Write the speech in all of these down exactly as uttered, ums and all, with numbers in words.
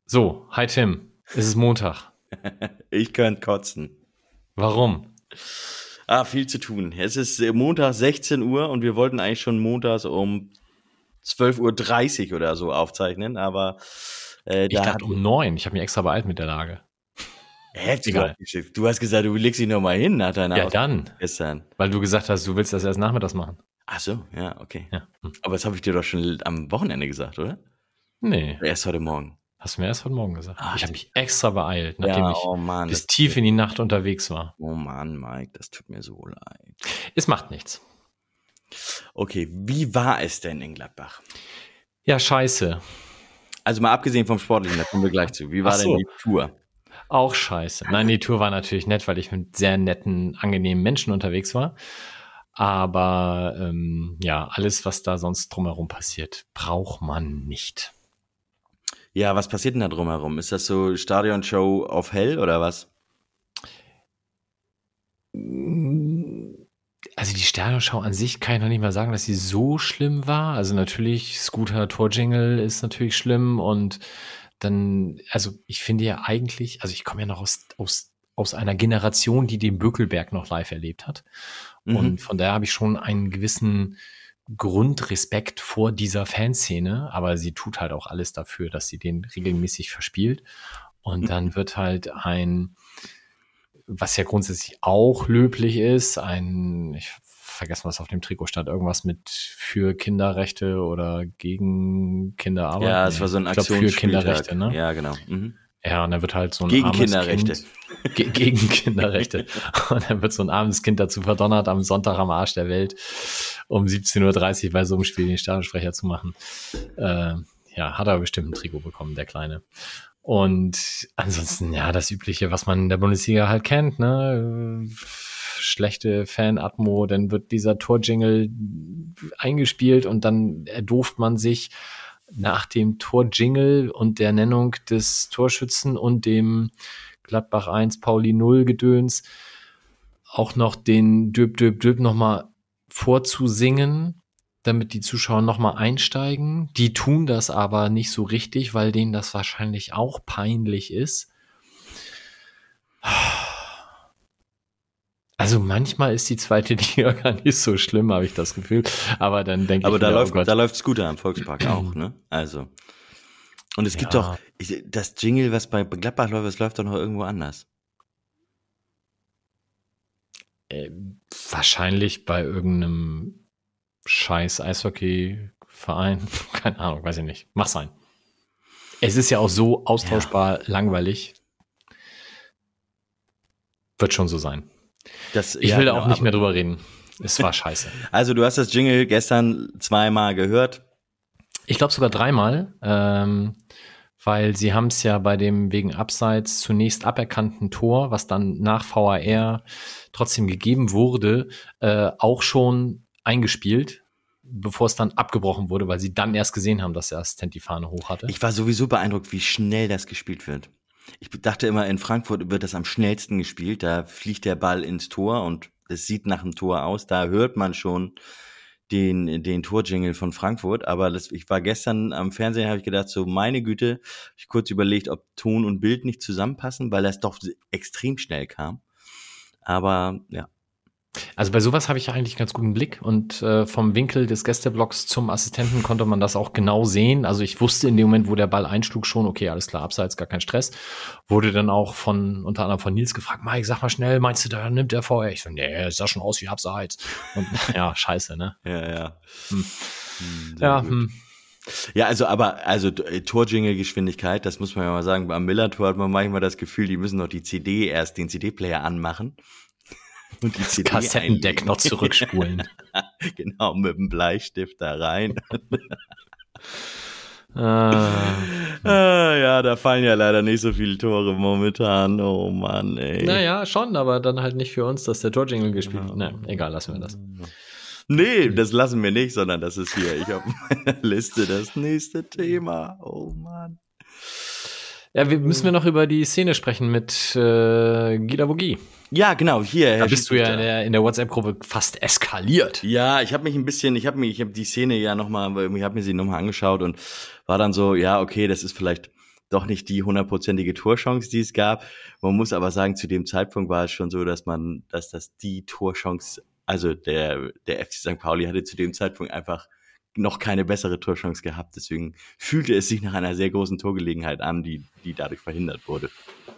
So, hi Tim, es ist Montag. Ich könnte kotzen. Warum? Ah, viel zu tun. Es ist äh, Montag sechzehn Uhr und wir wollten eigentlich schon montags um zwölf Uhr dreißig oder so aufzeichnen, aber äh, Ich da hat... dachte um neun, ich habe mich extra beeilt mit der Lage. Hä, Egal. du hast gesagt, du legst dich noch mal hin nach deiner Ja, Ausbildung dann, gestern. weil du gesagt hast, du willst das erst nachmittags machen. Ach so, ja, okay. Ja. Hm. Aber das habe ich dir doch schon am Wochenende gesagt, oder? Nee, Oder erst heute Morgen. hast du mir erst heute Morgen gesagt. Ah, Ich habe mich extra beeilt, ja, nachdem ich oh Mann. bis Das, tief in die Nacht unterwegs war. oh Mann, Mike, das tut mir so leid. Es macht nichts. Okay, wie war es denn in Gladbach? Ja, scheiße. Also mal abgesehen vom Sportlichen, da kommen wir gleich zu. Wie war Ach denn so. die Tour? Auch scheiße. Nein, die Tour war natürlich nett, weil ich mit sehr netten, angenehmen Menschen unterwegs war. Aber ähm, ja, alles, was da sonst drumherum passiert, braucht man nicht. Ja, was passiert denn da drumherum? Ist das so Stadionshow auf hell oder was? Also die Sternenschau an sich kann ich noch nicht mal sagen, dass sie so schlimm war. Also natürlich, Scooter Torjingle ist natürlich schlimm und dann, also ich finde ja eigentlich, also ich komme ja noch aus, aus, aus einer Generation, die den Bökelberg noch live erlebt hat. Mhm. Und von daher habe ich schon einen gewissen Grundrespekt vor dieser Fanszene, aber sie tut halt auch alles dafür, dass sie den regelmäßig verspielt. Und dann wird halt ein, was ja grundsätzlich auch löblich ist, ein, ich vergesse, was auf dem Trikot stand, irgendwas mit für Kinderrechte oder gegen Kinderarbeit. Ja, es war so ein ich glaub, für Aktionsspieltag. Kinderrechte, ne? Ja, genau. Mhm. Ja, und dann wird halt so ein Gegen armes Kinderrechte. Kind, ge gegen Kinderrechte. Und dann wird so ein armes Kind dazu verdonnert, am Sonntag am Arsch der Welt um siebzehn Uhr dreißig bei so einem Spiel den Stadionsprecher zu machen. Äh, ja, hat er bestimmt ein Trikot bekommen, der Kleine. Und ansonsten, ja, das Übliche, was man in der Bundesliga halt kennt, ne? Schlechte Fan-Atmo, dann wird dieser Torjingle eingespielt und dann erdooft man sich nach dem Torjingle und der Nennung des Torschützen und dem Gladbach eins Pauli null Gedöns auch noch den Döp Döp Döp nochmal vorzusingen, damit die Zuschauer nochmal einsteigen. Die tun das aber nicht so richtig, weil denen das wahrscheinlich auch peinlich ist. Also manchmal ist die zweite Liga gar nicht so schlimm, habe ich das Gefühl. Aber dann denke ich Aber da wieder, läuft, oh Gott. da läuft Scooter am Volkspark auch, ne? Also. Und es gibt Ja. doch, ich, das Jingle, was bei Gladbach läuft, das läuft doch noch irgendwo anders. Äh, wahrscheinlich bei irgendeinem scheiß Eishockey-Verein. Keine Ahnung, weiß ich nicht. Mach sein. Es ist ja auch so austauschbar langweilig. Wird schon so sein. Das, Ich ja, will da genau, auch nicht aber- mehr drüber reden. Es war scheiße. Also du hast das Jingle gestern zweimal gehört. Ich glaube sogar dreimal, ähm, weil sie haben es ja bei dem wegen Abseits zunächst aberkannten Tor, was dann nach V A R trotzdem gegeben wurde, äh, auch schon eingespielt, bevor es dann abgebrochen wurde, weil sie dann erst gesehen haben, dass der Assistent die Fahne hoch hatte. Ich war sowieso beeindruckt, wie schnell das gespielt wird. Ich dachte immer, in Frankfurt wird das am schnellsten gespielt. Da fliegt der Ball ins Tor und es sieht nach einem Tor aus. Da hört man schon den, den Torjingle von Frankfurt. Aber das, ich war gestern am Fernsehen, habe ich gedacht, so meine Güte, hab ich kurz überlegt, ob Ton und Bild nicht zusammenpassen, weil das doch extrem schnell kam. Aber ja. Also bei sowas habe ich ja eigentlich einen ganz guten Blick und äh, vom Winkel des Gästeblocks zum Assistenten konnte man das auch genau sehen. Also ich wusste in dem Moment, wo der Ball einschlug, schon, okay, alles klar, abseits, gar kein Stress. Wurde dann auch von, unter anderem von Nils gefragt, Mike, sag mal schnell, meinst du, da nimmt der V R? Ich so, nee, es sah schon aus wie abseits. Und ja, scheiße, ne? Ja, ja. Hm. Hm, sehr Ja, gut. hm. Ja, also aber also äh, Torjingle-Geschwindigkeit, das muss man ja mal sagen. Beim Miller-Tor hat man manchmal das Gefühl, die müssen noch die C D erst, den C D-Player anmachen und die C D Kassettendeck einlegen. noch zurückspulen. Genau, mit dem Bleistift da rein. äh, Ah, ja, da fallen ja leider nicht so viele Tore momentan. Oh Mann, ey. naja, schon, aber dann halt nicht für uns, dass der Torjingle gespielt wird. Ne, egal, lassen wir das. Nee, das lassen wir nicht, sondern das ist hier, ich habe meine Liste das nächste Thema. Oh Mann. Ja, wir müssen wir noch über die Szene sprechen mit äh, Gila Vogie. Ja, genau, hier. Da Herr bist du ja in Schiedsrichter. der, in der WhatsApp-Gruppe fast eskaliert. Ja, ich habe mich ein bisschen, ich habe mich, ich habe die Szene ja nochmal, ich habe mir sie nochmal angeschaut und war dann so, ja, okay, das ist vielleicht doch nicht die hundertprozentige Torchance, die es gab. Man muss aber sagen, zu dem Zeitpunkt war es schon so, dass man, dass das die Torchance, also der, der F C Sankt Pauli hatte zu dem Zeitpunkt einfach noch keine bessere Torchance gehabt. Deswegen fühlte es sich nach einer sehr großen Torgelegenheit an, die, die dadurch verhindert wurde.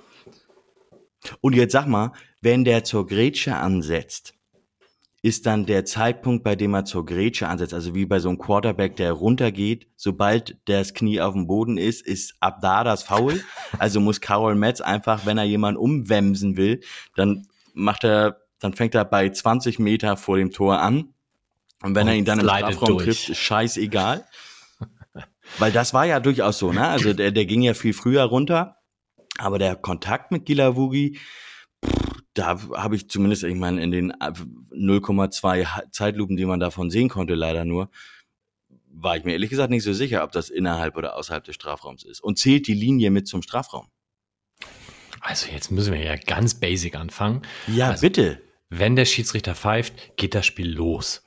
Und jetzt sag mal, wenn der zur Grätsche ansetzt, ist dann der Zeitpunkt, bei dem er zur Grätsche ansetzt, also wie bei so einem Quarterback, der runtergeht, sobald das Knie auf dem Boden ist, ist ab da das Foul. Also muss Karol Metz einfach, wenn er jemanden umwemsen will, dann macht er, dann fängt er bei zwanzig Meter vor dem Tor an. Und wenn Und er ihn dann im slidet Strafraum durch. trifft, ist scheißegal. Weil das war ja durchaus so, ne? Also der, der ging ja viel früher runter, aber der Kontakt mit Gilavogi, da habe ich zumindest, ich meine, in den null Komma zwei Zeitlupen, die man davon sehen konnte, leider nur, war ich mir ehrlich gesagt nicht so sicher, ob das innerhalb oder außerhalb des Strafraums ist. Und zählt die Linie mit zum Strafraum? Also jetzt müssen wir ja ganz basic anfangen. Ja, also, bitte. Wenn der Schiedsrichter pfeift, geht das Spiel los.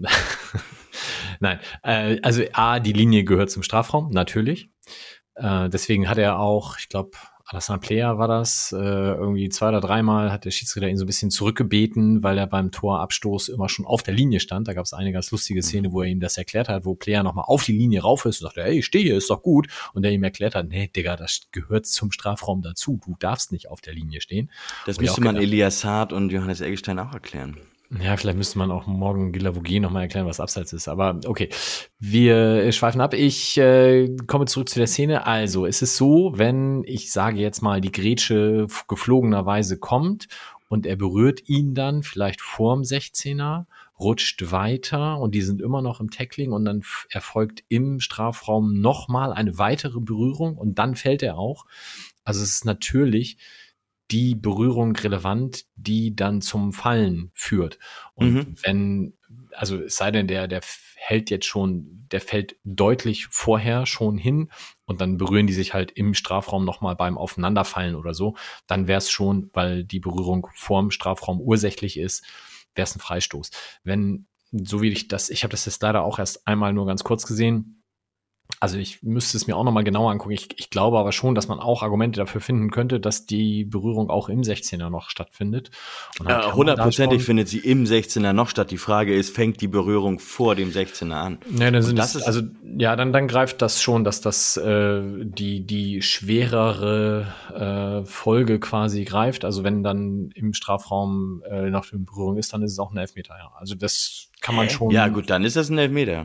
Nein, äh, also A, die Linie gehört zum Strafraum, natürlich. Äh, deswegen hat er auch, ich glaube, Alassane Player war das, äh, irgendwie zwei oder dreimal hat der Schiedsrichter ihn so ein bisschen zurückgebeten, weil er beim Torabstoß immer schon auf der Linie stand. Da gab es eine ganz lustige Szene, wo er ihm das erklärt hat, wo Player nochmal auf die Linie rauf ist und sagte, hey, ich stehe hier, ist doch gut. Und der ihm erklärt hat, nee, Digga, das gehört zum Strafraum dazu. Du darfst nicht auf der Linie stehen. Das Und müsste man Elias Saad und Johannes Eggestein auch erklären. Ja, vielleicht müsste man auch morgen Gilavogi nochmal erklären, was Abseits ist. Aber okay, wir schweifen ab. Ich äh, komme zurück zu der Szene. Also, es ist so, wenn, ich sage jetzt mal, die Grätsche geflogenerweise kommt und er berührt ihn dann vielleicht vorm sechzehner, rutscht weiter und die sind immer noch im Tackling und dann erfolgt im Strafraum nochmal eine weitere Berührung und dann fällt er auch. Also es ist natürlich die Berührung relevant, die dann zum Fallen führt. Und Mhm. wenn, also es sei denn, der, der hält jetzt schon, der fällt deutlich vorher schon hin und dann berühren die sich halt im Strafraum nochmal beim Aufeinanderfallen oder so, dann wäre es schon, weil die Berührung vorm Strafraum ursächlich ist, wäre es ein Freistoß. Wenn, so wie ich das, ich habe das jetzt leider auch erst einmal nur ganz kurz gesehen, also ich müsste es mir auch nochmal genauer angucken. Ich, ich glaube aber schon, dass man auch Argumente dafür finden könnte, dass die Berührung auch im sechzehner noch stattfindet. Und dann kann man Hundertprozentig da schon- findet sie im sechzehner noch statt. Die Frage ist, fängt die Berührung vor dem sechzehner an? Nee, dann sind das es, ist- also ja, dann, dann greift das schon, dass das äh, die, die schwerere äh, Folge quasi greift. Also wenn dann im Strafraum äh, noch eine Berührung ist, dann ist es auch ein Elfmeter, ja. Also das kann man Hä? schon. Ja gut, dann ist das ein Elfmeter.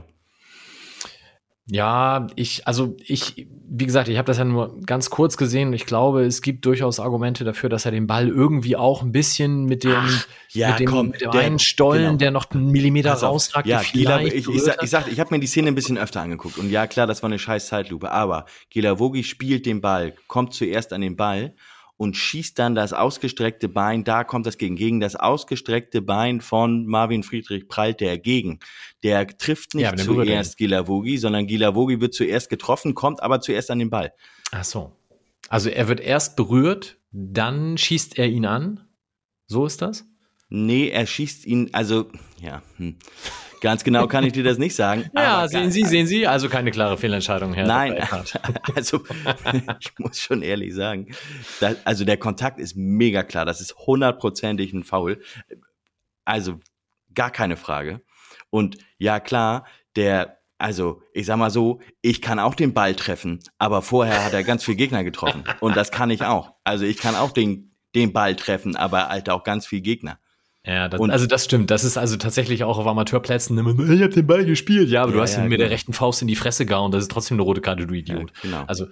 Ja, ich, also ich, wie gesagt, ich habe das ja nur ganz kurz gesehen. Ich glaube, es gibt durchaus Argumente dafür, dass er den Ball irgendwie auch ein bisschen mit dem, Ach, ja, mit dem, komm, mit dem der- einen Stollen, genau. der noch einen Millimeter Pass auf. rausragt, Ja, Gila, vielleicht ich, ich, berührt sag, hat. ich, sag, ich habe mir die Szene ein bisschen öfter angeguckt. Und ja, klar, das war eine scheiß Zeitlupe. Aber Gilavogi spielt den Ball, kommt zuerst an den Ball und schießt dann das ausgestreckte Bein, da kommt das gegen, gegen das ausgestreckte Bein von Marvin Friedrich prallt der gegen. Der trifft nicht Ja, aber der berührt zuerst Gilavogi, sondern Gilavogi wird zuerst getroffen, kommt aber zuerst an den Ball. Ach so. Also er wird erst berührt, dann schießt er ihn an. So ist das? Nee, er schießt ihn, also, ja, hm. Ganz genau kann ich dir das nicht sagen. Ja, aber sehen ganz- Sie, sehen Sie. Also keine klare Fehlentscheidung, Herr Nein, Doktor Eckhardt. also ich muss schon ehrlich sagen, da, also der Kontakt ist mega klar, das ist hundertprozentig ein Foul, also gar keine Frage. Und ja klar, der, also ich sag mal so, ich kann auch den Ball treffen, aber vorher hat er ganz viel Gegner getroffen und das kann ich auch. Also ich kann auch den, den Ball treffen, aber Alter auch ganz viel Gegner. Ja, das, Und- also das stimmt. Das ist also tatsächlich auch auf Amateurplätzen immer, ich hab den Ball gespielt. Ja, aber Ja, du hast ja, ihn mit genau. der rechten Faust in die Fresse gehauen. Das ist trotzdem eine rote Karte, du Idiot. Ja, genau. Also,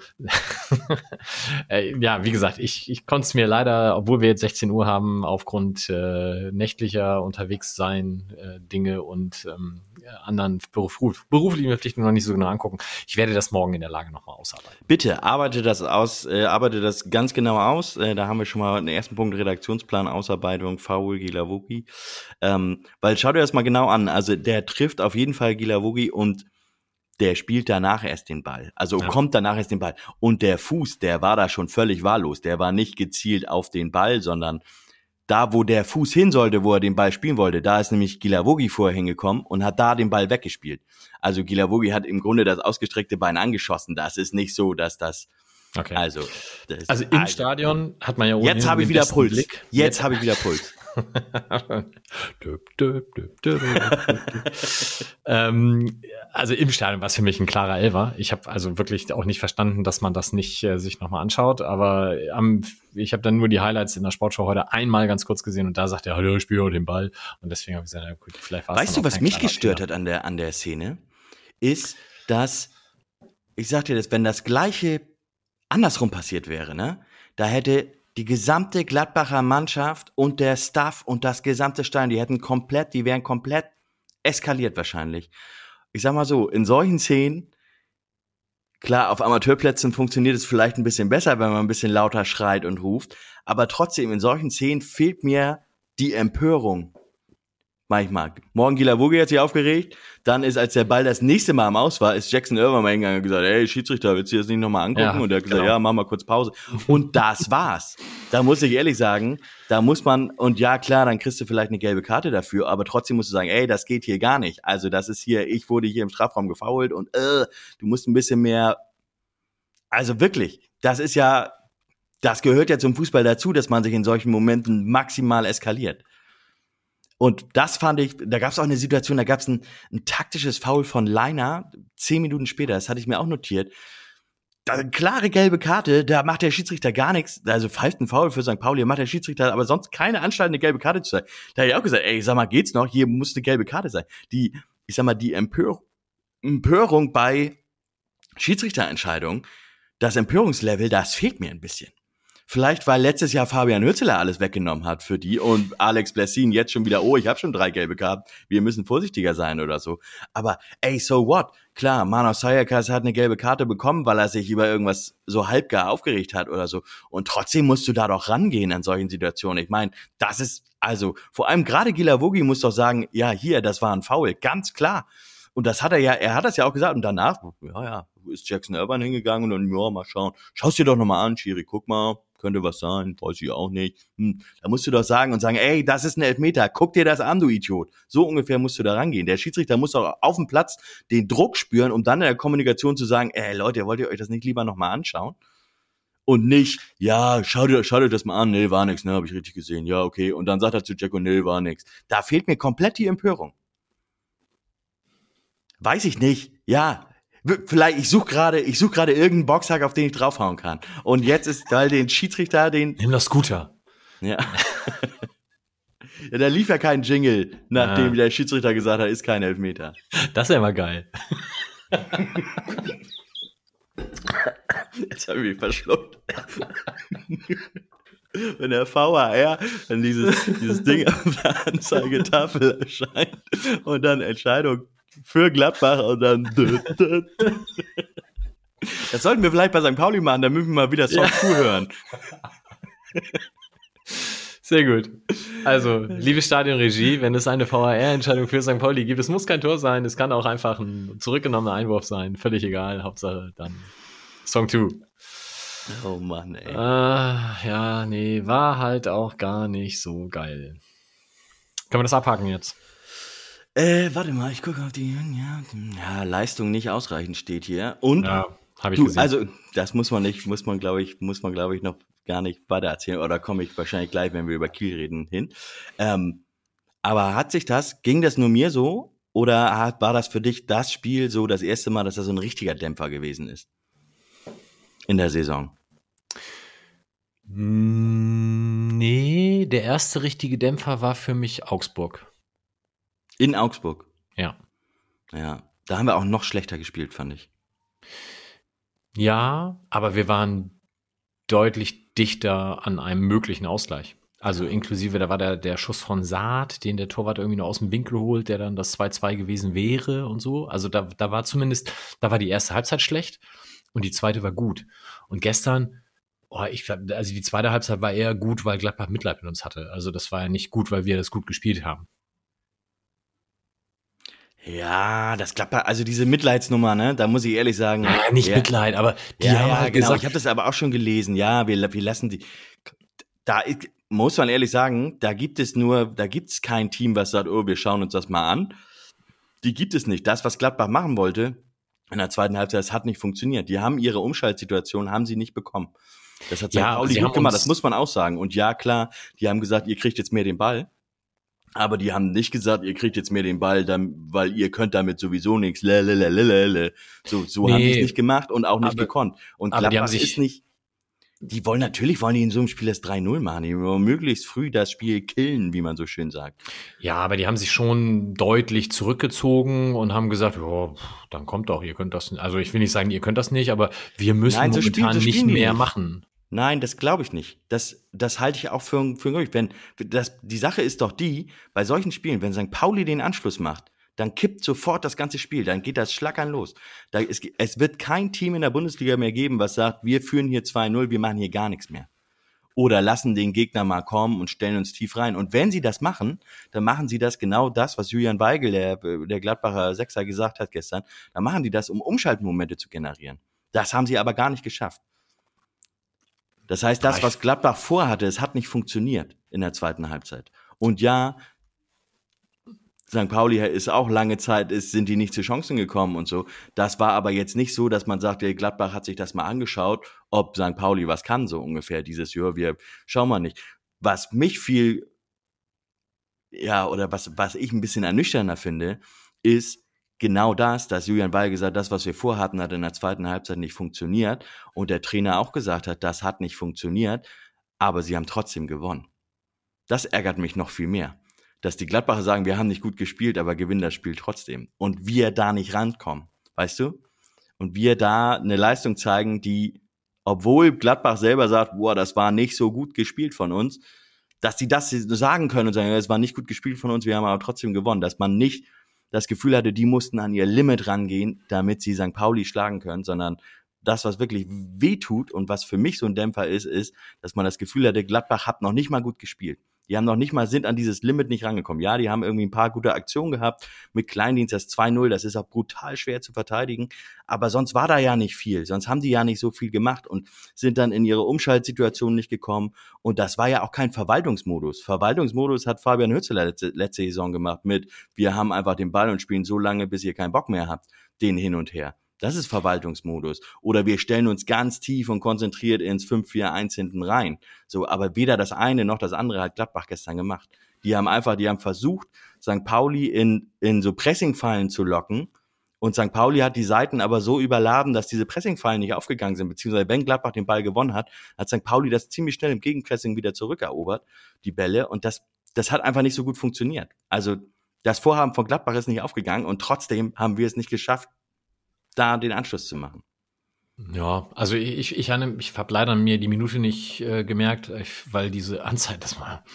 äh, ja, wie gesagt, ich, ich konnte es mir leider, obwohl wir jetzt sechzehn Uhr haben, aufgrund äh, nächtlicher Unterwegssein, äh, Dinge und ähm, anderen beruf, beruflichen Verpflichtungen noch nicht so genau angucken. Ich werde das morgen in der Lage nochmal ausarbeiten. Bitte, arbeite das aus, äh, arbeite das ganz genau aus. Äh, da haben wir schon mal den ersten Punkt, Redaktionsplan, Ausarbeitung, Foul, Gilavogi. Ähm, weil schau dir das mal genau an. Also der trifft auf jeden Fall Gilavogi und der spielt danach erst den Ball. Also Ja. kommt danach erst den Ball. Und der Fuß, der war da schon völlig wahllos. Der war nicht gezielt auf den Ball, sondern da, wo der Fuß hin sollte, wo er den Ball spielen wollte, da ist nämlich Gilavogi vorher hingekommen und hat da den Ball weggespielt. Also Gilavogi hat im Grunde das ausgestreckte Bein angeschossen. Das ist nicht so, dass das Okay. Also, das also im also. Stadion hat man ja ohnehin Jetzt habe ich wieder Puls. Blick. Jetzt, Jetzt habe ich wieder Puls. ähm, also im Stadion war es für mich ein klarer Elfer. Ich habe also wirklich auch nicht verstanden, dass man das nicht äh, sich nochmal anschaut, aber am, ich habe dann nur die Highlights in der Sportschau heute einmal ganz kurz gesehen und da sagt er, hallo, ich spiele den Ball und deswegen habe ich gesagt, ja, gut, vielleicht war es Weißt du, was mich gestört Fehler. hat an der, an der Szene, ist, dass, ich sag dir das, wenn das Gleiche andersrum passiert wäre, ne, da hätte die gesamte Gladbacher Mannschaft und der Staff und das gesamte Stadion, die hätten komplett, die wären komplett eskaliert wahrscheinlich. Ich sag mal so, in solchen Szenen, klar, auf Amateurplätzen funktioniert es vielleicht ein bisschen besser, wenn man ein bisschen lauter schreit und ruft, aber trotzdem, in solchen Szenen fehlt mir die Empörung. Manchmal. Morgen Gilavogi hat sich aufgeregt, dann ist, als der Ball das nächste Mal am Aus war, ist Jackson Irvine mal hingegangen und gesagt, ey, Schiedsrichter, willst du das nicht nochmal angucken? Ja, und der hat gesagt, genau. ja, mach mal kurz Pause. Und das war's. Da muss ich ehrlich sagen, da muss man, und ja, klar, dann kriegst du vielleicht eine gelbe Karte dafür, aber trotzdem musst du sagen, ey, das geht hier gar nicht. Also das ist hier, ich wurde hier im Strafraum gefoult und äh, du musst ein bisschen mehr, also wirklich, das ist ja, das gehört ja zum Fußball dazu, dass man sich in solchen Momenten maximal eskaliert. Und das fand ich, da gab es auch eine Situation, da gab es ein, ein taktisches Foul von Leiner, zehn Minuten später, das hatte ich mir auch notiert. Da, eine klare gelbe Karte, da macht der Schiedsrichter gar nichts, also pfeift ein Foul für Sankt Pauli, macht der Schiedsrichter aber sonst keine Anstalt, eine gelbe Karte zu sein. Da habe ich auch gesagt, ey, sag mal, geht's noch? Hier muss eine gelbe Karte sein. Die, ich sag mal, die Empör- Empörung bei Schiedsrichterentscheidungen, das Empörungslevel, das fehlt mir ein bisschen. Vielleicht, weil letztes Jahr Fabian Hürzeler alles weggenommen hat für die und Alex Blessin jetzt schon wieder, oh, ich habe schon drei gelbe gehabt, wir müssen vorsichtiger sein oder so. Aber ey, so what? Klar, Manos Sayakas hat eine gelbe Karte bekommen, weil er sich über irgendwas so halbgar aufgeregt hat oder so. Und trotzdem musst du da doch rangehen an solchen Situationen. Ich meine, das ist, also vor allem gerade Gilavogi muss doch sagen, ja, hier, das war ein Foul, ganz klar. Und das hat er ja, er hat das ja auch gesagt. Und danach, ja, ja, ist Jackson Irvine hingegangen und dann, ja, mal schauen. Schau's dir doch nochmal an, Schiri, guck mal, könnte was sein, weiß ich auch nicht. Hm, da musst du doch sagen und sagen, ey, das ist ein Elfmeter, guck dir das an, du Idiot. So ungefähr musst du da rangehen. Der Schiedsrichter muss doch auf dem Platz den Druck spüren, um dann in der Kommunikation zu sagen, ey, Leute, wollt ihr euch das nicht lieber nochmal anschauen? Und nicht, ja, schaut euch, schaut euch das mal an, nee, war nix, ne, hab ich richtig gesehen, ja, okay. Und dann sagt er zu Jacko, nee, war nix. Da fehlt mir komplett die Empörung. Weiß ich nicht, ja, vielleicht, ich suche gerade, ich suche gerade irgendeinen Boxhack, auf den ich draufhauen kann. Und jetzt ist weil den Schiedsrichter, den... Nimm das Scooter. Ja. Ja, da lief ja kein Jingle, nachdem ja. der Schiedsrichter gesagt hat, ist kein Elfmeter. Das ist ja immer geil. Jetzt habe ich mich verschluckt. Wenn der V H R dann dieses, dieses Ding auf der Anzeigetafel erscheint und dann Entscheidung für Gladbach und dann das sollten wir vielleicht bei Sankt Pauli machen, damit wir mal wieder Song ja. hören. Sehr gut. Also, liebe Stadionregie, wenn es eine V H R-Entscheidung für Sankt Pauli gibt, es muss kein Tor sein, es kann auch einfach ein zurückgenommener Einwurf sein, völlig egal, Hauptsache dann Song zwei. Oh Mann, ey. Ah, ja, nee, war halt auch gar nicht so geil. Können wir das abhaken jetzt? Äh, warte mal, ich gucke auf die, ja, ja, Leistung nicht ausreichend steht hier. Und, ja, habe ich du, gesehen. Also, das muss man nicht, muss man, glaube ich, muss man, glaube ich, noch gar nicht weiter erzählen, oder komme ich wahrscheinlich gleich, wenn wir über Kiel reden, hin. Ähm, aber hat sich das, ging das nur mir so, oder hat, war das für dich das Spiel so das erste Mal, dass das so ein richtiger Dämpfer gewesen ist? In der Saison? Nee, der erste richtige Dämpfer war für mich Augsburg. In Augsburg? Ja. Ja, da haben wir auch noch schlechter gespielt, fand ich. Ja, aber wir waren deutlich dichter an einem möglichen Ausgleich. Also inklusive, da war der, der Schuss von Saad, den der Torwart irgendwie nur aus dem Winkel holt, der dann das zwei zwei gewesen wäre und so. Also da, da war zumindest, da war die erste Halbzeit schlecht und die zweite war gut. Und gestern, oh, ich, also die zweite Halbzeit war eher gut, weil Gladbach Mitleid mit uns hatte. Also das war ja nicht gut, weil wir das gut gespielt haben. Ja, das Gladbach, also diese Mitleidsnummer, ne, da muss ich ehrlich sagen. Ja, nicht ja, Mitleid, aber die ja, haben ja, halt genau. gesagt, Ich habe das aber auch schon gelesen. Ja, wir, wir lassen die. Da muss man ehrlich sagen, da gibt es nur, da gibt es kein Team, was sagt, oh, wir schauen uns das mal an. Die gibt es nicht. Das, was Gladbach machen wollte, in der zweiten Halbzeit, es hat nicht funktioniert. Die haben ihre Umschaltsituation, haben sie nicht bekommen. Das hat Ja, Sankt Pauli sie gut haben gemacht, uns- das muss man auch sagen. Und ja, klar, die haben gesagt, ihr kriegt jetzt mehr den Ball. Aber die haben nicht gesagt, ihr kriegt jetzt mehr den Ball, dann, weil ihr könnt damit sowieso nichts. Lelelelelele. So, so haben die es Nee, nicht gemacht und auch nicht aber- gekonnt. Und aber die haben Gladbach sich- ist nicht, die wollen natürlich, wollen die in so einem Spiel das drei null machen. Die wollen möglichst früh das Spiel killen, wie man so schön sagt. Ja, aber die haben sich schon deutlich zurückgezogen und haben gesagt, ja, dann kommt doch, ihr könnt das nicht. Also ich will nicht sagen, ihr könnt das nicht, aber wir müssen Nein, so momentan spielen- so nicht spielen die mehr nicht. machen. Nein, das glaube ich nicht. Das, das halte ich auch für, für möglich. Wenn, das, die Sache ist doch die, bei solchen Spielen, wenn Sankt Pauli den Anschluss macht, dann kippt sofort das ganze Spiel, dann geht das Schlackern los. Da ist, es wird kein Team in der Bundesliga mehr geben, was sagt, wir führen hier zwei null, wir machen hier gar nichts mehr. Oder lassen den Gegner mal kommen und stellen uns tief rein. Und wenn sie das machen, dann machen sie das genau das, was Julian Weigel, der, der Gladbacher Sechser, gesagt hat gestern. Dann machen die das, um Umschaltmomente zu generieren. Das haben sie aber gar nicht geschafft. Das heißt, das, was Gladbach vorhatte, es hat nicht funktioniert in der zweiten Halbzeit. Und ja, Sankt Pauli ist auch lange Zeit, ist, sind die nicht zu Chancen gekommen und so. Das war aber jetzt nicht so, dass man sagt, der Gladbach hat sich das mal angeschaut, ob Sankt Pauli was kann, so ungefähr dieses Jahr. Wir schauen mal nicht. Was mich viel, ja, oder was, was ich ein bisschen ernüchternder finde, ist genau das, dass Julian Weigel gesagt hat, das, was wir vorhatten, hat in der zweiten Halbzeit nicht funktioniert. Und der Trainer auch gesagt hat, das hat nicht funktioniert, aber sie haben trotzdem gewonnen. Das ärgert mich noch viel mehr. Dass die Gladbacher sagen, wir haben nicht gut gespielt, aber gewinnen das Spiel trotzdem. Und wir da nicht rankommen, weißt du? Und wir da eine Leistung zeigen, die, obwohl Gladbach selber sagt, boah, das war nicht so gut gespielt von uns, dass sie das sagen können und sagen, es war nicht gut gespielt von uns, wir haben aber trotzdem gewonnen. Dass man nicht das Gefühl hatte, die mussten an ihr Limit rangehen, damit sie Sankt Pauli schlagen können, sondern das, was wirklich wehtut und was für mich so ein Dämpfer ist, ist, dass man das Gefühl hatte, Gladbach hat noch nicht mal gut gespielt. Die haben noch nicht mal, sind an dieses Limit nicht rangekommen. Ja, die haben irgendwie ein paar gute Aktionen gehabt. Mit Kleindienst das zwei null, das ist auch brutal schwer zu verteidigen. Aber sonst war da ja nicht viel. Sonst haben die ja nicht so viel gemacht und sind dann in ihre Umschaltsituation nicht gekommen. Und das war ja auch kein Verwaltungsmodus. Verwaltungsmodus hat Fabian Hützeler letzte, letzte Saison gemacht mit, wir haben einfach den Ball und spielen so lange, bis ihr keinen Bock mehr habt. Den hin und her. Das ist Verwaltungsmodus. Oder wir stellen uns ganz tief und konzentriert ins fünf vier eins hinten rein. So, aber weder das eine noch das andere hat Gladbach gestern gemacht. Die haben einfach, die haben versucht, Sankt Pauli in, in so Pressingfallen zu locken. Und Sankt Pauli hat die Seiten aber so überladen, dass diese Pressingfallen nicht aufgegangen sind. Beziehungsweise wenn Gladbach den Ball gewonnen hat, hat Sankt Pauli das ziemlich schnell im Gegenpressing wieder zurückerobert, die Bälle. Und das, das hat einfach nicht so gut funktioniert. Also das Vorhaben von Gladbach ist nicht aufgegangen und trotzdem haben wir es nicht geschafft, da den Anschluss zu machen. Ja, also ich, ich, ich, ich habe leider mir die Minute nicht äh, gemerkt, weil diese Anzeige, das war,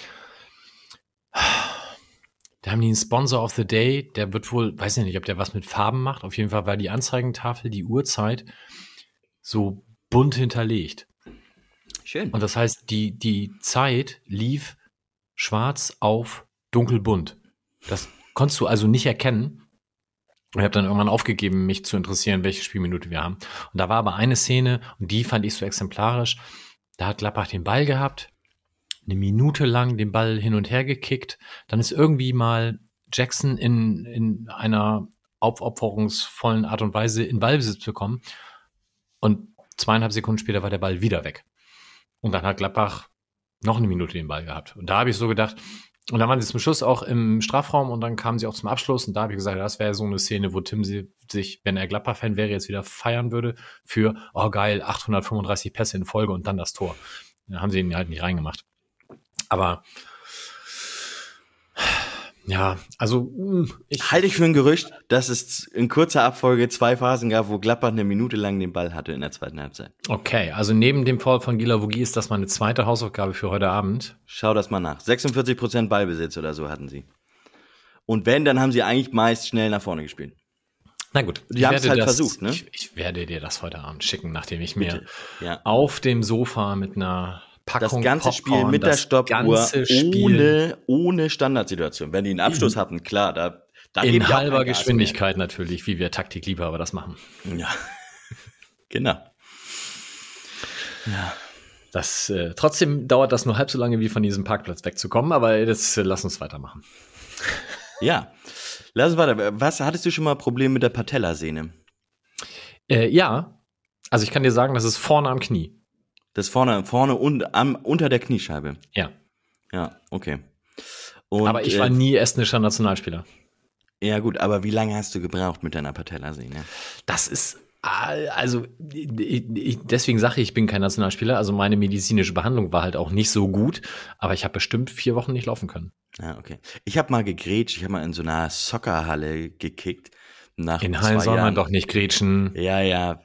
da haben die einen Sponsor of the Day, der wird wohl, weiß ich nicht, ob der was mit Farben macht, auf jeden Fall war die Anzeigentafel, die Uhrzeit, so bunt hinterlegt. Schön. Und das heißt, die, die Zeit lief schwarz auf dunkelbunt. Das konntest du also nicht erkennen. Ich habe dann irgendwann aufgegeben, mich zu interessieren, welche Spielminute wir haben. Und da war aber eine Szene, und die fand ich so exemplarisch. Da hat Gladbach den Ball gehabt, eine Minute lang den Ball hin und her gekickt. Dann ist irgendwie mal Jackson in, in einer aufopferungsvollen Art und Weise in Ballbesitz bekommen. Und zweieinhalb Sekunden später war der Ball wieder weg. Und dann hat Gladbach noch eine Minute den Ball gehabt. Und da habe ich so gedacht, und dann waren sie zum Schluss auch im Strafraum und dann kamen sie auch zum Abschluss und da habe ich gesagt, das wäre so eine Szene, wo Tim sich, wenn er Gladbach-Fan wäre, jetzt wieder feiern würde für, oh geil, achthundertfünfunddreißig Pässe in Folge und dann das Tor. Da haben sie ihn halt nicht reingemacht. Aber ja, also ich halte ich für ein Gerücht, dass es in kurzer Abfolge zwei Phasen gab, wo Gladbach eine Minute lang den Ball hatte in der zweiten Halbzeit. Okay, also neben dem Foul von Gila Vogie ist das meine zweite Hausaufgabe für heute Abend. Schau das mal nach. sechsundvierzig Prozent Ballbesitz oder so hatten sie. Und wenn, dann haben sie eigentlich meist schnell nach vorne gespielt. Na gut. Die haben es halt das, versucht, ne? Ich, ich werde dir das heute Abend schicken, nachdem ich mir ja. auf dem Sofa mit einer Packung das ganze Popcorn, Spiel mit der Stoppuhr Spiel ohne, ohne Standardsituation. Wenn die einen Abschluss mhm. hatten, klar, da, da in halber Geschwindigkeit mehr. Natürlich, wie wir Taktikliebhaber das machen. Ja, genau. Ja. Das, äh, trotzdem dauert das nur halb so lange, wie von diesem Parkplatz wegzukommen, aber das äh, lass uns weitermachen. Ja, lass uns weiter. Was, hattest du schon mal Probleme mit der Patellasehne? Äh, ja, also ich kann dir sagen, das ist vorne am Knie. Das vorne, vorne und am, unter der Kniescheibe. Ja. Ja, okay. Und, aber ich war äh, nie estnischer Nationalspieler. Ja gut, aber wie lange hast du gebraucht mit deiner Patellasehne? Das ist, also ich, deswegen sage ich, ich bin kein Nationalspieler. Also meine medizinische Behandlung war halt auch nicht so gut, aber ich habe bestimmt vier Wochen nicht laufen können. Ja, okay. Ich habe mal gegrätscht, ich habe mal in so einer Soccerhalle gekickt. Nach in Hallen zwei soll man Jahren. doch nicht grätschen. Ja, ja.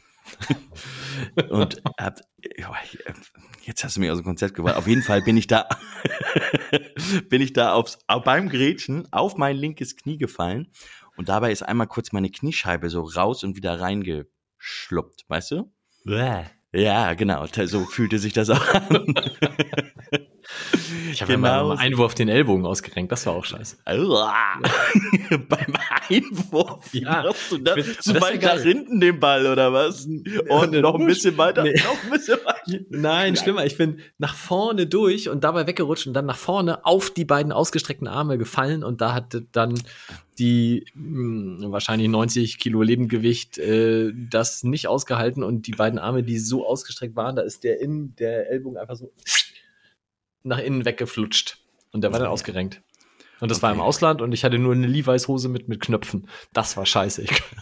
Und hab, jetzt hast du mich aus dem Konzept gebracht. Auf jeden Fall bin ich da, bin ich da aufs, beim Grätschen auf mein linkes Knie gefallen. Und dabei ist einmal kurz meine Kniescheibe so raus und wieder reingeschluppt, weißt du? Bäh. Ja, genau. So fühlte sich das auch an. Ich habe genau. Mal Einwurf den Ellbogen ausgerenkt, das war auch scheiße. Beim Einwurf? Ja. Hast du das? Find, zu weit nach hinten den Ball, oder was? Und noch ein bisschen weiter? Nee. Noch ein bisschen weiter. Nein, schlimmer. Ich bin nach vorne durch und dabei weggerutscht und dann nach vorne auf die beiden ausgestreckten Arme gefallen und da hatte dann die mh, wahrscheinlich neunzig Kilo Lebendgewicht äh, das nicht ausgehalten und die beiden Arme, die so ausgestreckt waren, da ist der in der Ellbogen einfach so nach innen weggeflutscht und der war dann ausgerenkt. Und das okay. war im Ausland und ich hatte nur eine Levi's Hose mit mit Knöpfen. Das war scheiße.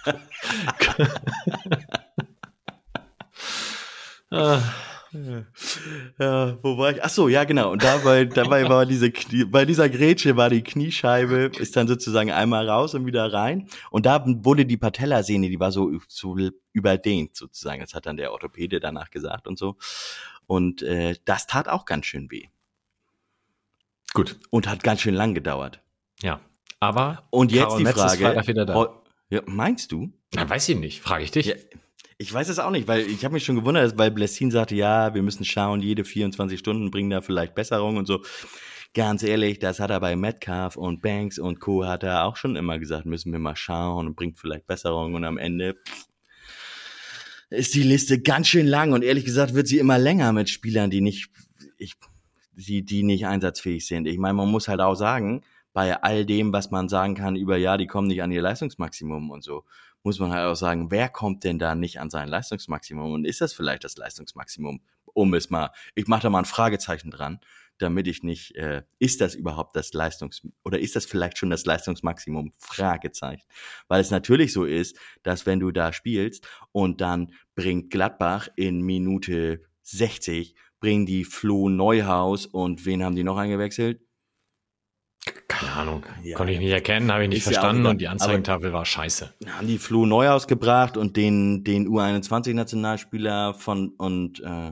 ah. Ja, wo war ich? Ach so, ja genau. Und dabei, dabei war diese Knie, bei dieser Grätsche war die Kniescheibe, ist dann sozusagen einmal raus und wieder rein. Und da wurde die Patellasehne, die war so, so überdehnt sozusagen. Das hat dann der Orthopäde danach gesagt und so. Und äh, das tat auch ganz schön weh. Gut. Und hat ganz schön lang gedauert. Ja, aber und jetzt Karol die Metz Frage, ist wieder da. Ja, meinst du? Na, weiß ich nicht, frage ich dich. Ja, ich weiß es auch nicht, weil ich habe mich schon gewundert, weil Blessin sagte, ja, wir müssen schauen, jede vierundzwanzig Stunden bringen da vielleicht Besserung und so. Ganz ehrlich, das hat er bei Metcalf und Banks und Co. hat er auch schon immer gesagt, müssen wir mal schauen und bringt vielleicht Besserung und am Ende pff, ist die Liste ganz schön lang und ehrlich gesagt wird sie immer länger mit Spielern, die nicht, ich, die, die nicht einsatzfähig sind. Ich meine, man muss halt auch sagen, bei all dem, was man sagen kann über, ja, die kommen nicht an ihr Leistungsmaximum und so, muss man halt auch sagen, wer kommt denn da nicht an sein Leistungsmaximum und ist das vielleicht das Leistungsmaximum, um es mal, ich mache da mal ein Fragezeichen dran, damit ich nicht, äh, ist das überhaupt das Leistungs- oder ist das vielleicht schon das Leistungsmaximum, Fragezeichen, weil es natürlich so ist, dass wenn du da spielst und dann bringt Gladbach in Minute sechzig, bringen die Flo Neuhaus und wen haben die noch eingewechselt? Keine Ahnung, ja. Konnte ich nicht erkennen, habe ich nicht ist verstanden ja und die Anzeigentafel war scheiße. Haben die Flo Neuhaus gebracht und den den U einundzwanzig-Nationalspieler von und äh,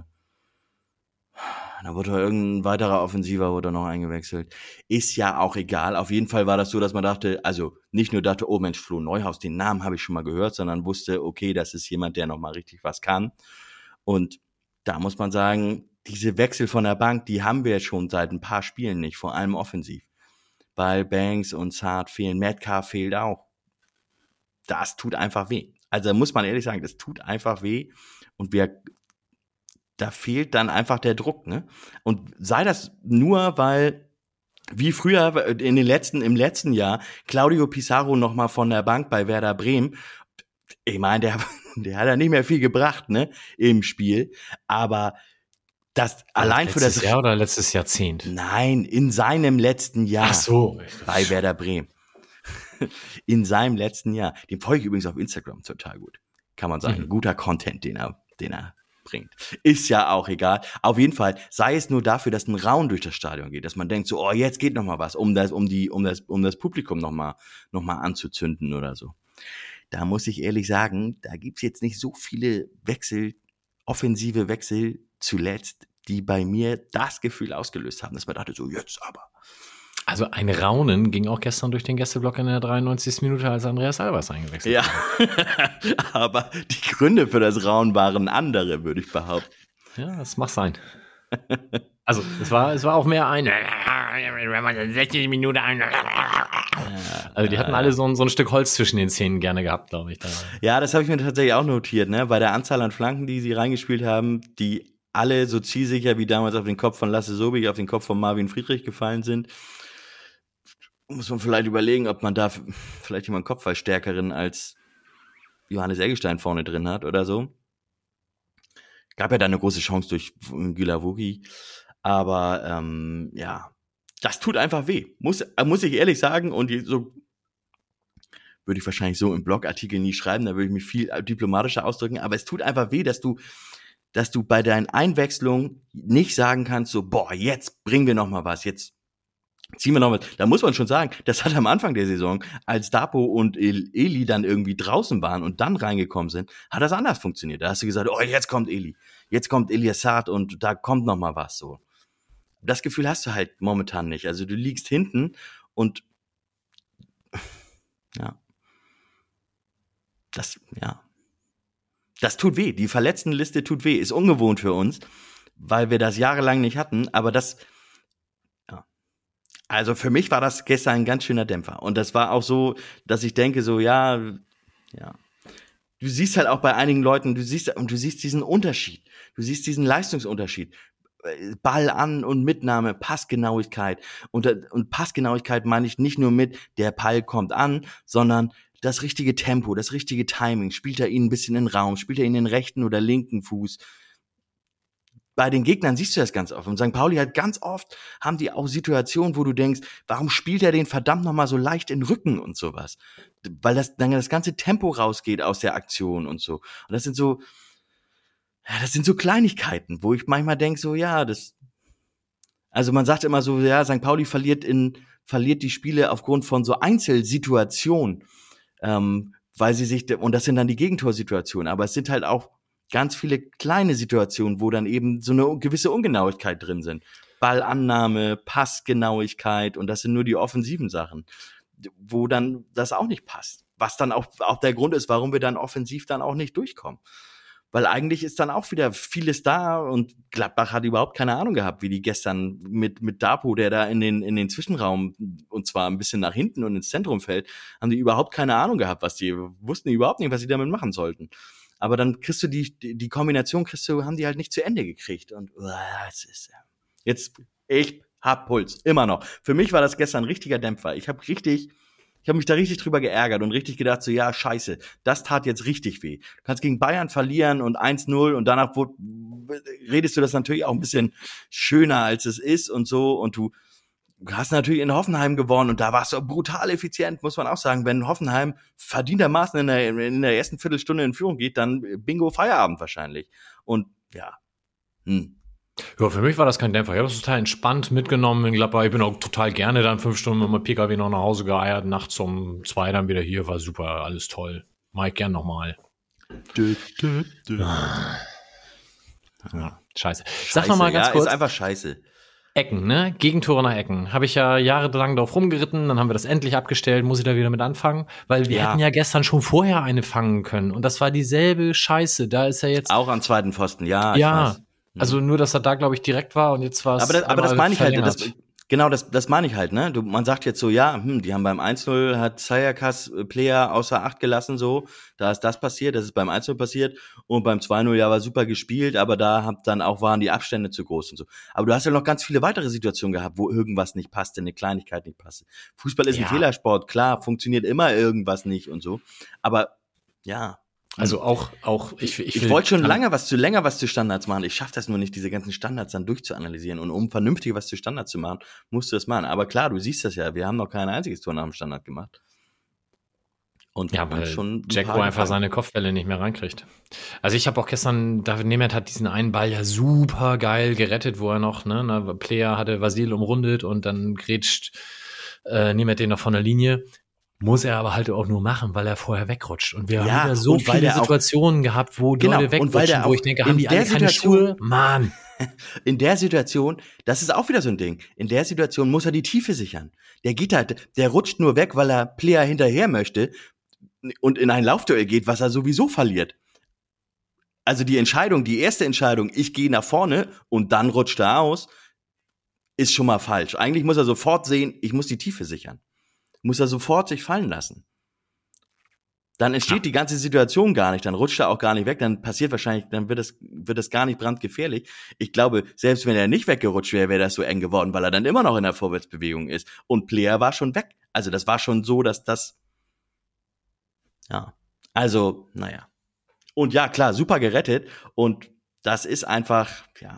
da wurde irgendein weiterer Offensiver wurde noch eingewechselt. Ist ja auch egal. Auf jeden Fall war das so, dass man dachte, also nicht nur dachte, oh Mensch, Flo Neuhaus, den Namen habe ich schon mal gehört, sondern wusste, okay, das ist jemand, der noch mal richtig was kann. Und da muss man sagen, diese Wechsel von der Bank, die haben wir schon seit ein paar Spielen nicht, vor allem offensiv. Weil Banks und Saad fehlen, Metcalf fehlt auch. Das tut einfach weh. Also muss man ehrlich sagen, das tut einfach weh und wir, da fehlt dann einfach der Druck, ne? Und sei das nur, weil wie früher in den letzten, im letzten Jahr Claudio Pizarro noch mal von der Bank bei Werder Bremen, ich meine, der, der hat ja nicht mehr viel gebracht, ne, im Spiel, aber das allein für das letztes Jahr oder letztes Jahrzehnt? Nein, in seinem letzten Jahr. Ach so. Bei Werder Bremen. In seinem letzten Jahr. Den folge ich übrigens auf Instagram total gut. Kann man sagen. Mhm. Guter Content, den er, den er bringt. Ist ja auch egal. Auf jeden Fall, sei es nur dafür, dass ein Raun durch das Stadion geht, dass man denkt so, oh, jetzt geht noch mal was, um das, um die, um das, um das Publikum noch mal, noch mal anzuzünden oder so. Da muss ich ehrlich sagen, da gibt's jetzt nicht so viele Wechsel, offensive Wechsel zuletzt, die bei mir das Gefühl ausgelöst haben, dass man dachte, so jetzt aber. Also ein Raunen ging auch gestern durch den Gästeblock in der dreiundneunzigsten Minute, als Andreas Albers eingewechselt ja. wurde. Aber die Gründe für das Raunen waren andere, würde ich behaupten. Ja, das mag sein. Also es war, es war auch mehr ein wenn man sechzig Minuten ein also die hatten alle so ein, so ein Stück Holz zwischen den Zähnen gerne gehabt, glaube ich. Da. Ja, das habe ich mir tatsächlich auch notiert, ne? Bei der Anzahl an Flanken, die sie reingespielt haben, die alle so zielsicher wie damals auf den Kopf von Lasse Sobig, auf den Kopf von Marvin Friedrich gefallen sind, muss man vielleicht überlegen, ob man da vielleicht jemanden Kopfballstärkeren als Johannes Eggestein vorne drin hat oder so. Gab ja da eine große Chance durch Gülavugi. Aber ähm, ja, das tut einfach weh. Muss, muss ich ehrlich sagen. Und so würde ich wahrscheinlich so im Blogartikel nie schreiben. Da würde ich mich viel diplomatischer ausdrücken. Aber es tut einfach weh, dass du, dass du bei deinen Einwechslungen nicht sagen kannst, so, boah, jetzt bringen wir noch mal was. Jetzt ziehen wir noch was. Da muss man schon sagen, das hat am Anfang der Saison, als Dapo und Eli dann irgendwie draußen waren und dann reingekommen sind, hat das anders funktioniert. Da hast du gesagt, oh, jetzt kommt Eli. Jetzt kommt Eliasat und da kommt noch mal was so. Das Gefühl hast du halt momentan nicht. Also du liegst hinten und ja, das, ja, das tut weh. Die Verletztenliste tut weh. Ist ungewohnt für uns, weil wir das jahrelang nicht hatten. Aber das, ja, also für mich war das gestern ein ganz schöner Dämpfer. Und das war auch so, dass ich denke so, ja, ja. Du siehst halt auch bei einigen Leuten, du siehst, und du siehst diesen Unterschied. Du siehst diesen Leistungsunterschied. Ball an und Mitnahme, Passgenauigkeit. Und, und Passgenauigkeit meine ich nicht nur mit, der Ball kommt an, sondern das richtige Tempo, das richtige Timing. Spielt er ihn ein bisschen in den Raum? Spielt er ihn in den rechten oder linken Fuß? Bei den Gegnern siehst du das ganz oft. Und Sankt Pauli hat ganz oft, haben die auch Situationen, wo du denkst, warum spielt er den verdammt nochmal so leicht in den Rücken und sowas? Weil das dann das ganze Tempo rausgeht aus der Aktion und so. Und das sind so, ja, das sind so Kleinigkeiten, wo ich manchmal denke, so, ja, das, also man sagt immer so, ja, Sankt Pauli verliert in, verliert die Spiele aufgrund von so Einzelsituationen, ähm, weil sie sich, und das sind dann die Gegentorsituationen, aber es sind halt auch ganz viele kleine Situationen, wo dann eben so eine gewisse Ungenauigkeit drin sind. Ballannahme, Passgenauigkeit, und das sind nur die offensiven Sachen, wo dann das auch nicht passt. Was dann auch, auch der Grund ist, warum wir dann offensiv dann auch nicht durchkommen. Weil eigentlich ist dann auch wieder vieles da und Gladbach hat überhaupt keine Ahnung gehabt, wie die gestern mit mit Dapo, der da in den in den Zwischenraum und zwar ein bisschen nach hinten und ins Zentrum fällt, haben die überhaupt keine Ahnung gehabt, was die wussten die überhaupt nicht, was sie damit machen sollten. Aber dann kriegst du die die Kombination kriegst du haben die halt nicht zu Ende gekriegt und uh, es ist jetzt ich hab Puls immer noch. Für mich war das gestern ein richtiger Dämpfer. Ich habe richtig Ich habe mich da richtig drüber geärgert und richtig gedacht, so ja, scheiße, das tat jetzt richtig weh. Du kannst gegen Bayern verlieren und eins null und danach wo, redest du das natürlich auch ein bisschen schöner, als es ist und so. Und du hast natürlich in Hoffenheim gewonnen und da warst du brutal effizient, muss man auch sagen. Wenn Hoffenheim verdientermaßen in der, in der ersten Viertelstunde in Führung geht, dann Bingo, Feierabend wahrscheinlich. Und ja, hm. Ja, für mich war das kein Dämpfer. Ich habe es total entspannt mitgenommen in Gladbach. Ich bin auch total gerne dann fünf Stunden mit meinem P K W noch nach Hause geeiert. Nachts um zwei dann wieder hier. War super, alles toll. Mach ich gern nochmal. Dö, dö, dö. Ja, scheiße. Sag noch mal ganz ja, kurz. Ist einfach scheiße. Ecken, ne? Gegentore nach Ecken. Habe ich ja jahrelang drauf rumgeritten, dann haben wir das endlich abgestellt, muss ich da wieder mit anfangen, weil wir Ja. hätten ja gestern schon vorher eine fangen können und das war dieselbe Scheiße. Da ist ja jetzt Auch am zweiten Pfosten, ja. Ich ja, weiß. also nur, dass er da, glaube ich, direkt war und jetzt war es Aber das, aber das einmal meine ich halt, das, verlängert. genau, das, das meine ich halt, ne? Du, man sagt jetzt so, ja, hm, die haben beim eins null, hat Sayakas Player außer Acht gelassen, so, da ist das passiert, das ist beim eins null passiert und beim zwei null, ja, war super gespielt, aber da hat dann auch, waren die Abstände zu groß und so. Aber du hast ja noch ganz viele weitere Situationen gehabt, wo irgendwas nicht passte, eine Kleinigkeit nicht passte. Fußball ist Ja. ein Fehlersport, klar, funktioniert immer irgendwas nicht und so, aber, ja. Also auch, auch ich, ich, Ich, will- wollte schon kann- lange was zu länger was zu Standards machen. Ich schaffe das nur nicht, diese ganzen Standards dann durchzuanalysieren. Und um vernünftig was zu Standards zu machen, musst du das machen. Aber klar, du siehst das ja. Wir haben noch kein einziges Tor nach dem Standard gemacht. Und Ja, haben weil schon ein Jacko paar einfach gefangen. seine Kopfbälle nicht mehr reinkriegt. Also ich habe auch gestern, David Nemeth hat diesen einen Ball ja super geil gerettet, wo er noch, ne, ne Player hatte Vasil umrundet und dann grätscht äh, Nemeth den noch von der Linie. Muss er aber halt auch nur machen, weil er vorher wegrutscht. Und wir Ja, haben ja so und weil viele der auch- Situationen gehabt, wo Genau, Leute und weil der wegrutschen, wo auch ich denke, in haben die der alle keine Situation- Schuhe? Mann. In der Situation, das ist auch wieder so ein Ding. In der Situation muss er die Tiefe sichern. Der geht halt, der rutscht nur weg, weil er Player hinterher möchte und in ein Laufduell geht, was er sowieso verliert. Also die Entscheidung, die erste Entscheidung, ich gehe nach vorne und dann rutscht er aus, ist schon mal falsch. Eigentlich muss er sofort sehen, ich muss die Tiefe sichern. Muss er sofort sich fallen lassen. Dann entsteht Ja. die ganze Situation gar nicht, dann rutscht er auch gar nicht weg, dann passiert wahrscheinlich, dann wird es, wird es gar nicht brandgefährlich. Ich glaube, selbst wenn er nicht weggerutscht wäre, wäre das so eng geworden, weil er dann immer noch in der Vorwärtsbewegung ist. Und Player war schon weg. Also das war schon so, dass das, ja. Also, naja. Und ja, klar, super gerettet. Und das ist einfach, ja,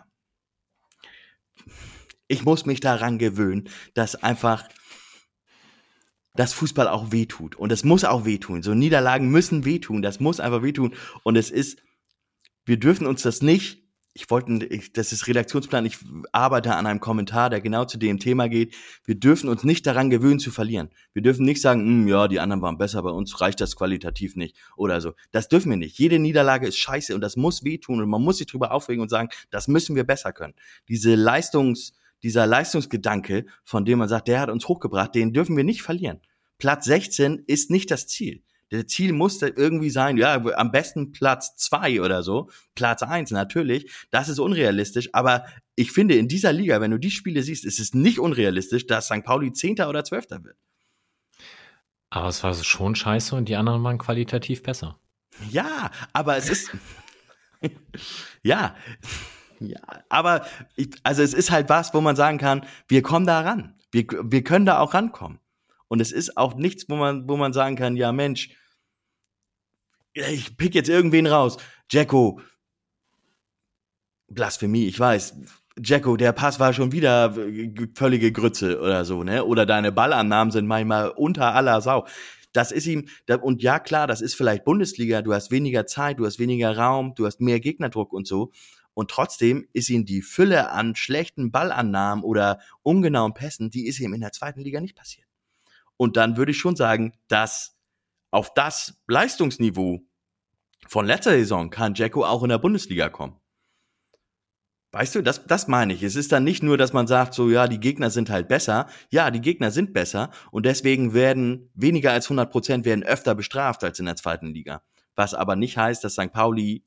ich muss mich daran gewöhnen, dass einfach dass Fußball auch wehtut. Und es muss auch wehtun. So Niederlagen müssen wehtun. Das muss einfach wehtun. Und es ist, wir dürfen uns das nicht, ich wollte, ich, das ist Redaktionsplan, ich arbeite an einem Kommentar, der genau zu dem Thema geht. Wir dürfen uns nicht daran gewöhnen zu verlieren. Wir dürfen nicht sagen, ja, die anderen waren besser, bei uns reicht das qualitativ nicht oder so. Das dürfen wir nicht. Jede Niederlage ist scheiße und das muss wehtun und man muss sich drüber aufregen und sagen, das müssen wir besser können. Diese Leistungs, dieser Leistungsgedanke, von dem man sagt, der hat uns hochgebracht, den dürfen wir nicht verlieren. Platz sechzehn ist nicht das Ziel. Der Ziel muss irgendwie sein, ja, am besten Platz zwei oder so. Platz eins natürlich, das ist unrealistisch. Aber ich finde, in dieser Liga, wenn du die Spiele siehst, ist es nicht unrealistisch, dass Sankt Pauli Zehnter oder Zwölfter wird. Aber es war schon scheiße und die anderen waren qualitativ besser. Ja, aber es ist... ja, ja, aber ich, also es ist halt was, wo man sagen kann, wir kommen da ran. Wir, wir können da auch rankommen. Und es ist auch nichts, wo man, wo man sagen kann, ja Mensch, ich pick jetzt irgendwen raus. Dzeko, Blasphemie, ich weiß. Dzeko, der Pass war schon wieder völlige Grütze oder so, ne? Oder deine Ballannahmen sind manchmal unter aller Sau. Das ist ihm, und ja klar, das ist vielleicht Bundesliga, du hast weniger Zeit, du hast weniger Raum, du hast mehr Gegnerdruck und so. Und trotzdem ist ihm die Fülle an schlechten Ballannahmen oder ungenauen Pässen, die ist ihm in der zweiten Liga nicht passiert. Und dann würde ich schon sagen, dass auf das Leistungsniveau von letzter Saison kann Dzeko auch in der Bundesliga kommen. Weißt du, das, das meine ich. Es ist dann nicht nur, dass man sagt, so, ja, die Gegner sind halt besser. Ja, die Gegner sind besser und deswegen werden weniger als hundert Prozent werden öfter bestraft als in der zweiten Liga. Was aber nicht heißt, dass Sankt Pauli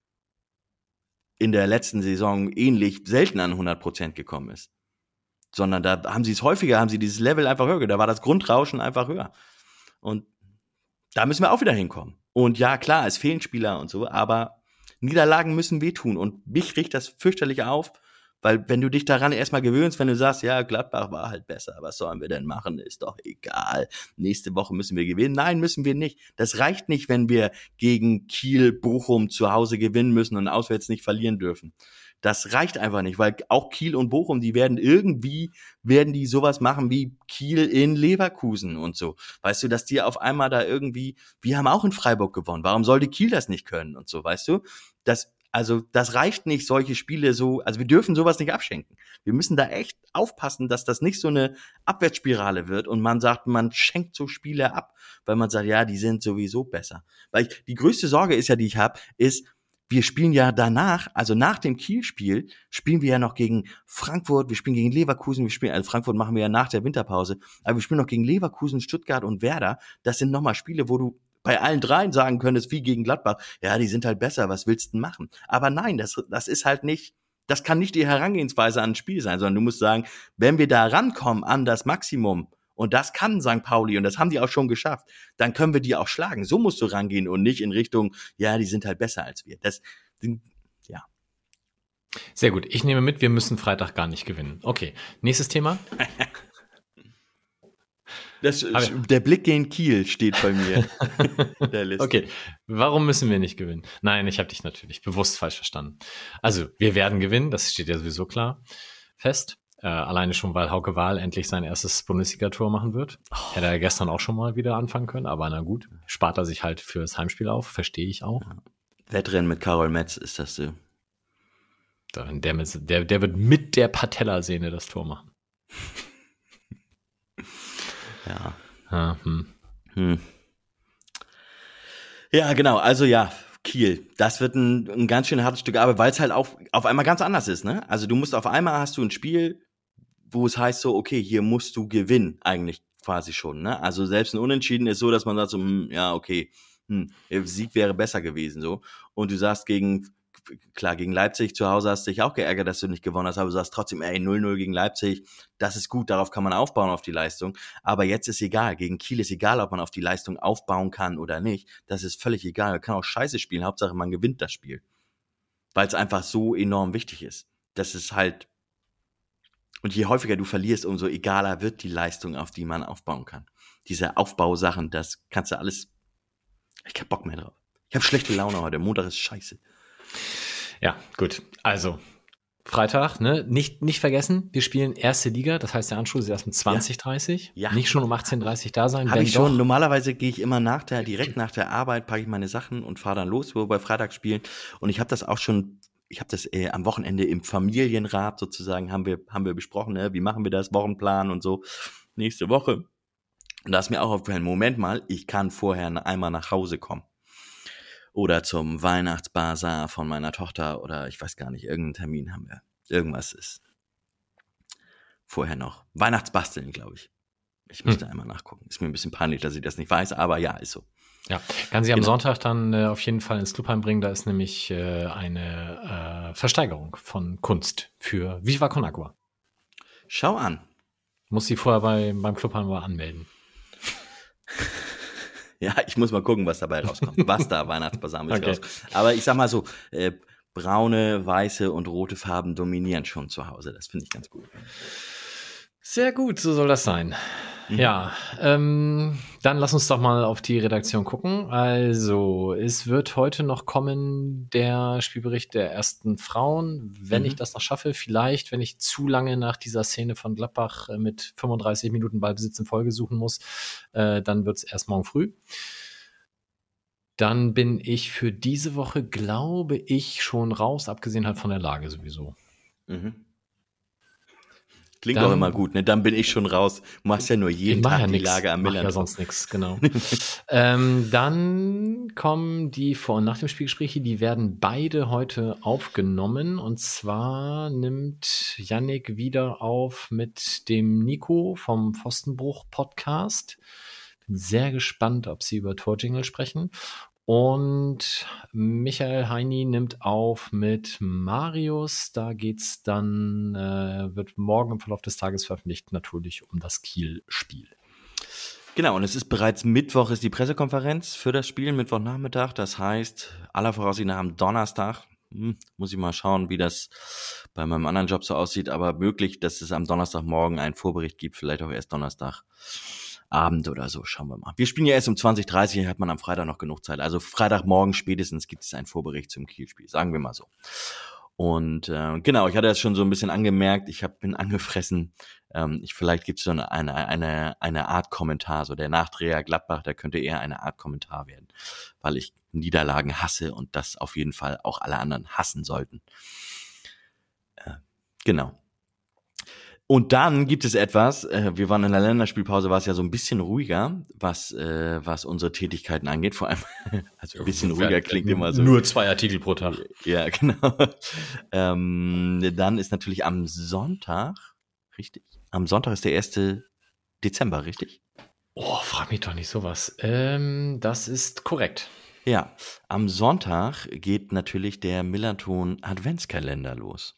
in der letzten Saison ähnlich selten an hundert Prozent gekommen ist. Sondern da haben sie es häufiger, haben sie dieses Level einfach höher, da war das Grundrauschen einfach höher. Und da müssen wir auch wieder hinkommen. Und ja, klar, es fehlen Spieler und so, aber Niederlagen müssen wehtun und mich riecht das fürchterlich auf, weil wenn du dich daran erstmal gewöhnst, wenn du sagst, ja, Gladbach war halt besser, was sollen wir denn machen, ist doch egal, nächste Woche müssen wir gewinnen. Nein, müssen wir nicht. Das reicht nicht, wenn wir gegen Kiel, Bochum zu Hause gewinnen müssen und auswärts nicht verlieren dürfen. Das reicht einfach nicht, weil auch Kiel und Bochum, die werden irgendwie, werden die sowas machen wie Kiel in Leverkusen und so. Weißt du, dass die auf einmal da irgendwie, wir haben auch in Freiburg gewonnen, warum sollte Kiel das nicht können und so, weißt du? Das, also, das reicht nicht, solche Spiele so, also wir dürfen sowas nicht abschenken. Wir müssen da echt aufpassen, dass das nicht so eine Abwärtsspirale wird und man sagt, man schenkt so Spiele ab, weil man sagt, ja, die sind sowieso besser. Weil ich, die größte Sorge ist ja, die ich habe, ist, wir spielen ja danach, also nach dem Kiel-Spiel, spielen wir ja noch gegen Frankfurt, wir spielen gegen Leverkusen, wir spielen, also Frankfurt machen wir ja nach der Winterpause, aber wir spielen noch gegen Leverkusen, Stuttgart und Werder. Das sind nochmal Spiele, wo du bei allen dreien sagen könntest, wie gegen Gladbach, ja, die sind halt besser, was willst du denn machen? Aber nein, das, das ist halt nicht, das kann nicht die Herangehensweise an ein Spiel sein, sondern du musst sagen, wenn wir da rankommen an das Maximum, und das kann Sankt Pauli und das haben die auch schon geschafft, dann können wir die auch schlagen. So musst du rangehen und nicht in Richtung, ja, die sind halt besser als wir. Das, ja. Sehr gut. Ich nehme mit, wir müssen Freitag gar nicht gewinnen. Okay, nächstes Thema. Das, der Blick gegen Kiel steht bei mir. Der Liste. Okay, warum müssen wir nicht gewinnen? Nein, ich habe dich natürlich bewusst falsch verstanden. Also, wir werden gewinnen, das steht ja sowieso klar fest. Äh, alleine schon, weil Hauke Wahl endlich sein erstes Bundesliga-Tor machen wird. Oh. Hätte er gestern auch schon mal wieder anfangen können, aber na gut, spart er sich halt fürs Heimspiel auf, verstehe ich auch. Ja. Wettrennen mit Karol Metz ist das so. Der, mit, der, der wird mit der Patellasehne das Tor machen. Ja. Ah, hm. Hm. Ja, genau, also ja, Kiel, das wird ein, ein ganz schön hartes Stück Arbeit, weil es halt auf, auf einmal ganz anders ist, ne? Also du musst auf einmal, hast du ein Spiel, wo es heißt so, okay, hier musst du gewinnen, eigentlich quasi schon, ne? Also selbst ein Unentschieden ist so, dass man sagt so, hm, ja, okay, hm, Sieg wäre besser gewesen, so. Und du sagst gegen, klar, gegen Leipzig zu Hause hast du dich auch geärgert, dass du nicht gewonnen hast, aber du sagst trotzdem, ey, null null gegen Leipzig, das ist gut, darauf kann man aufbauen, auf die Leistung. Aber jetzt ist egal, gegen Kiel ist egal, ob man auf die Leistung aufbauen kann oder nicht. Das ist völlig egal, man kann auch scheiße spielen, Hauptsache man gewinnt das Spiel. Weil es einfach so enorm wichtig ist. Das ist halt, und je häufiger du verlierst, umso egaler wird die Leistung, auf die man aufbauen kann. Diese Aufbausachen, das kannst du alles, Ich hab Bock mehr drauf. Ich habe schlechte Laune heute. Montag ist scheiße. Ja, gut. Also, Freitag, ne? Nicht, nicht vergessen, wir spielen erste Liga. Das heißt, der Anschluss ist erst um zwanzig Uhr dreißig. Ja. Nicht schon um achtzehn Uhr dreißig da sein. Habe wenn ich schon. doch- Normalerweise gehe ich immer nach der, direkt nach der Arbeit, packe ich meine Sachen und fahre dann los, wo wir bei Freitag spielen. Und ich habe das auch schon, ich habe das äh, am Wochenende im Familienrat sozusagen, haben wir, haben wir besprochen, ne? Wie machen wir das, Wochenplan und so. Nächste Woche. Und da ist mir auch aufgefallen, Moment mal, ich kann vorher einmal nach Hause kommen. Oder zum Weihnachtsbasar von meiner Tochter oder ich weiß gar nicht, irgendeinen Termin haben wir. Irgendwas ist vorher noch. Weihnachtsbasteln, glaube ich. Ich müsste Hm. einmal nachgucken. Ist mir ein bisschen peinlich, dass ich das nicht weiß, aber ja, ist so. Ja, kann sie am Genau. Sonntag dann äh, auf jeden Fall ins Clubheim bringen. Da ist nämlich äh, eine äh, Versteigerung von Kunst für Viva Con Agua. Schau an. Muss sie vorher bei, beim Clubheim mal anmelden. Ja, ich muss mal gucken, was dabei rauskommt. Was da Weihnachtsbasamäßig Okay. rauskommt. Aber ich sag mal so, äh, braune, weiße und rote Farben dominieren schon zu Hause. Das finde ich ganz gut. Sehr gut, so soll das sein. Mhm. Ja, ähm, dann lass uns doch mal auf die Redaktion gucken. Also, es wird heute noch kommen der Spielbericht der ersten Frauen, wenn Mhm. ich das noch schaffe. Vielleicht, wenn ich zu lange nach dieser Szene von Gladbach äh, mit fünfunddreißig Minuten Ballbesitz in Folge suchen muss, äh, dann wird es erst morgen früh. Dann bin ich für diese Woche, glaube ich, schon raus, abgesehen halt von der Lage sowieso. Mhm. Klingt Dann- auch immer gut, ne? Dann bin ich schon raus. Machst ja nur jeden Ich mach Tag ja die nix, Lage am mach Millern. ja sonst nichts, genau. ähm, dann kommen die Vor- und Nach dem Spielgespräche, die werden beide heute aufgenommen. Und zwar nimmt Yannick wieder auf mit dem Nico vom Pfostenbruch-Podcast. Bin sehr gespannt, ob sie über Torjingle sprechen. Und Michael Heini nimmt auf mit Marius. Da geht's dann, äh, wird morgen im Verlauf des Tages veröffentlicht, natürlich um das Kiel-Spiel. Genau, und es ist bereits Mittwoch ist die Pressekonferenz für das Spiel, Mittwochnachmittag. Das heißt, aller Voraussicht nach am Donnerstag. Hm, muss ich mal schauen, wie das bei meinem anderen Job so aussieht. Aber möglich, dass es am Donnerstagmorgen einen Vorbericht gibt, vielleicht auch erst Donnerstagabend oder so. Schauen wir mal. Wir spielen ja erst um zwanzig Uhr dreißig, hat man am Freitag noch genug Zeit. Also Freitagmorgen spätestens gibt es einen Vorbericht zum Kielspiel, sagen wir mal so. Und äh, genau, ich hatte das schon so ein bisschen angemerkt, ich hab, bin angefressen. Ähm, ich, vielleicht gibt es so eine, eine, eine, eine Art Kommentar, so der Nachdreher Gladbach, der könnte eher eine Art Kommentar werden, weil ich Niederlagen hasse und das auf jeden Fall auch alle anderen hassen sollten. Äh, genau. Und dann gibt es etwas, äh, wir waren in der Länderspielpause, war es ja so ein bisschen ruhiger, was äh, was unsere Tätigkeiten angeht, vor allem, also ein bisschen ruhiger klingt immer so. Nur zwei Artikel pro Tag. Ja, genau. ähm, dann ist natürlich am Sonntag, richtig? Am Sonntag ist der erste Dezember, richtig? Oh, frag mich doch nicht sowas. Ähm, das ist korrekt. Ja, am Sonntag geht natürlich der Millanton Adventskalender los.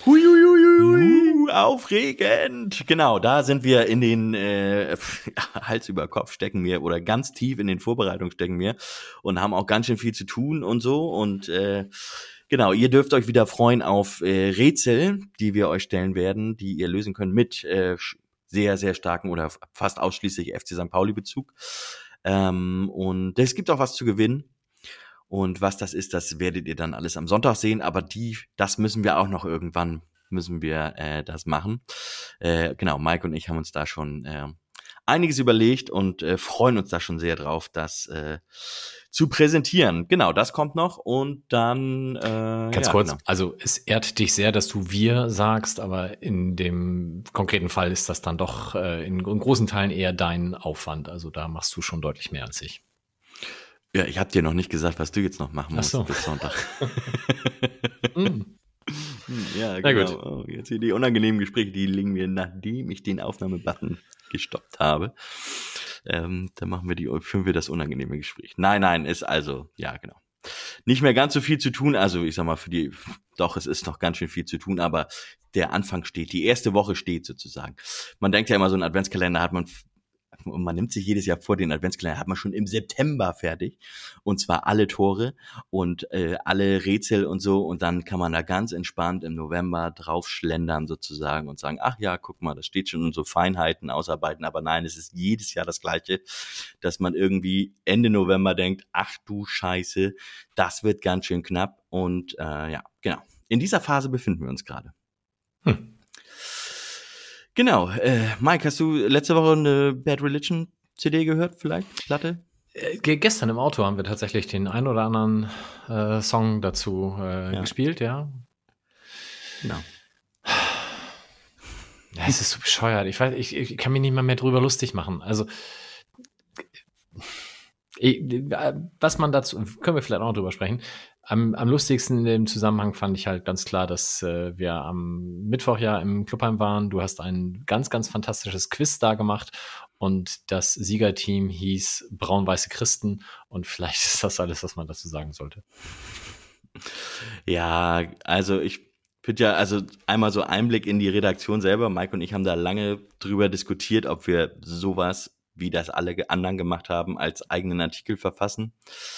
Uh, aufregend! Genau, da sind wir in den äh, Hals über Kopf stecken wir oder ganz tief in den Vorbereitungen stecken wir und haben auch ganz schön viel zu tun und so und äh, genau, ihr dürft euch wieder freuen auf äh, Rätsel, die wir euch stellen werden, die ihr lösen könnt mit äh, sehr, sehr starken oder fast ausschließlich F C Sankt Pauli Bezug. Ähm, und es gibt auch was zu gewinnen. Und was das ist, das werdet ihr dann alles am Sonntag sehen. Aber die, das müssen wir auch noch irgendwann, müssen wir äh, das machen. Äh, genau, Mike und ich haben uns da schon äh, einiges überlegt und äh, freuen uns da schon sehr drauf, das äh, zu präsentieren. Genau, das kommt noch und dann äh, Ganz ja, kurz, genau. also es ehrt dich sehr, dass du wir sagst, aber in dem konkreten Fall ist das dann doch äh, in, in großen Teilen eher dein Aufwand. Also da machst du schon deutlich mehr als ich. Ja, ich habe dir noch nicht gesagt, was du jetzt noch machen Ach musst so. bis Sonntag. Mm. Ja, Na genau. gut. Oh, jetzt hier die unangenehmen Gespräche, die legen wir, nachdem ich den Aufnahmebutton gestoppt habe. Ähm, dann machen wir die, führen wir das unangenehme Gespräch. Nein, nein, ist also, ja, genau. Nicht mehr ganz so viel zu tun, also ich sag mal, für die, doch, es ist noch ganz schön viel zu tun, aber der Anfang steht, die erste Woche steht sozusagen. Man denkt ja immer, so ein Adventskalender hat man und man nimmt sich jedes Jahr vor, den Adventskalender hat man schon im September fertig und zwar alle Tore und äh, alle Rätsel und so und dann kann man da ganz entspannt im November draufschlendern sozusagen und sagen, ach ja, guck mal, das steht schon und so Feinheiten ausarbeiten, aber nein, es ist jedes Jahr das Gleiche, dass man irgendwie Ende November denkt, ach du Scheiße, das wird ganz schön knapp und äh, ja, genau. In dieser Phase befinden wir uns gerade. Hm. Genau. Äh, Mike, hast du letzte Woche eine Bad Religion C D gehört vielleicht? Platte? Äh, gestern im Auto haben wir tatsächlich den ein oder anderen äh, Song dazu äh, ja. gespielt, ja. Genau. Ja, es ist so bescheuert. Ich weiß, ich, ich kann mich nicht mal mehr drüber lustig machen. Also ich, was man dazu, können wir vielleicht auch noch drüber sprechen. Am, am lustigsten im Zusammenhang fand ich halt ganz klar, dass äh, wir am Mittwoch ja im Clubheim waren. Du hast ein ganz, ganz fantastisches Quiz da gemacht und das Siegerteam hieß Braun-Weiße Christen und vielleicht ist das alles, was man dazu sagen sollte. Ja, also ich finde ja, also einmal so Einblick in die Redaktion selber. Mike und ich haben da lange drüber diskutiert, ob wir sowas, wie das alle anderen gemacht haben, als eigenen Artikel verfassen.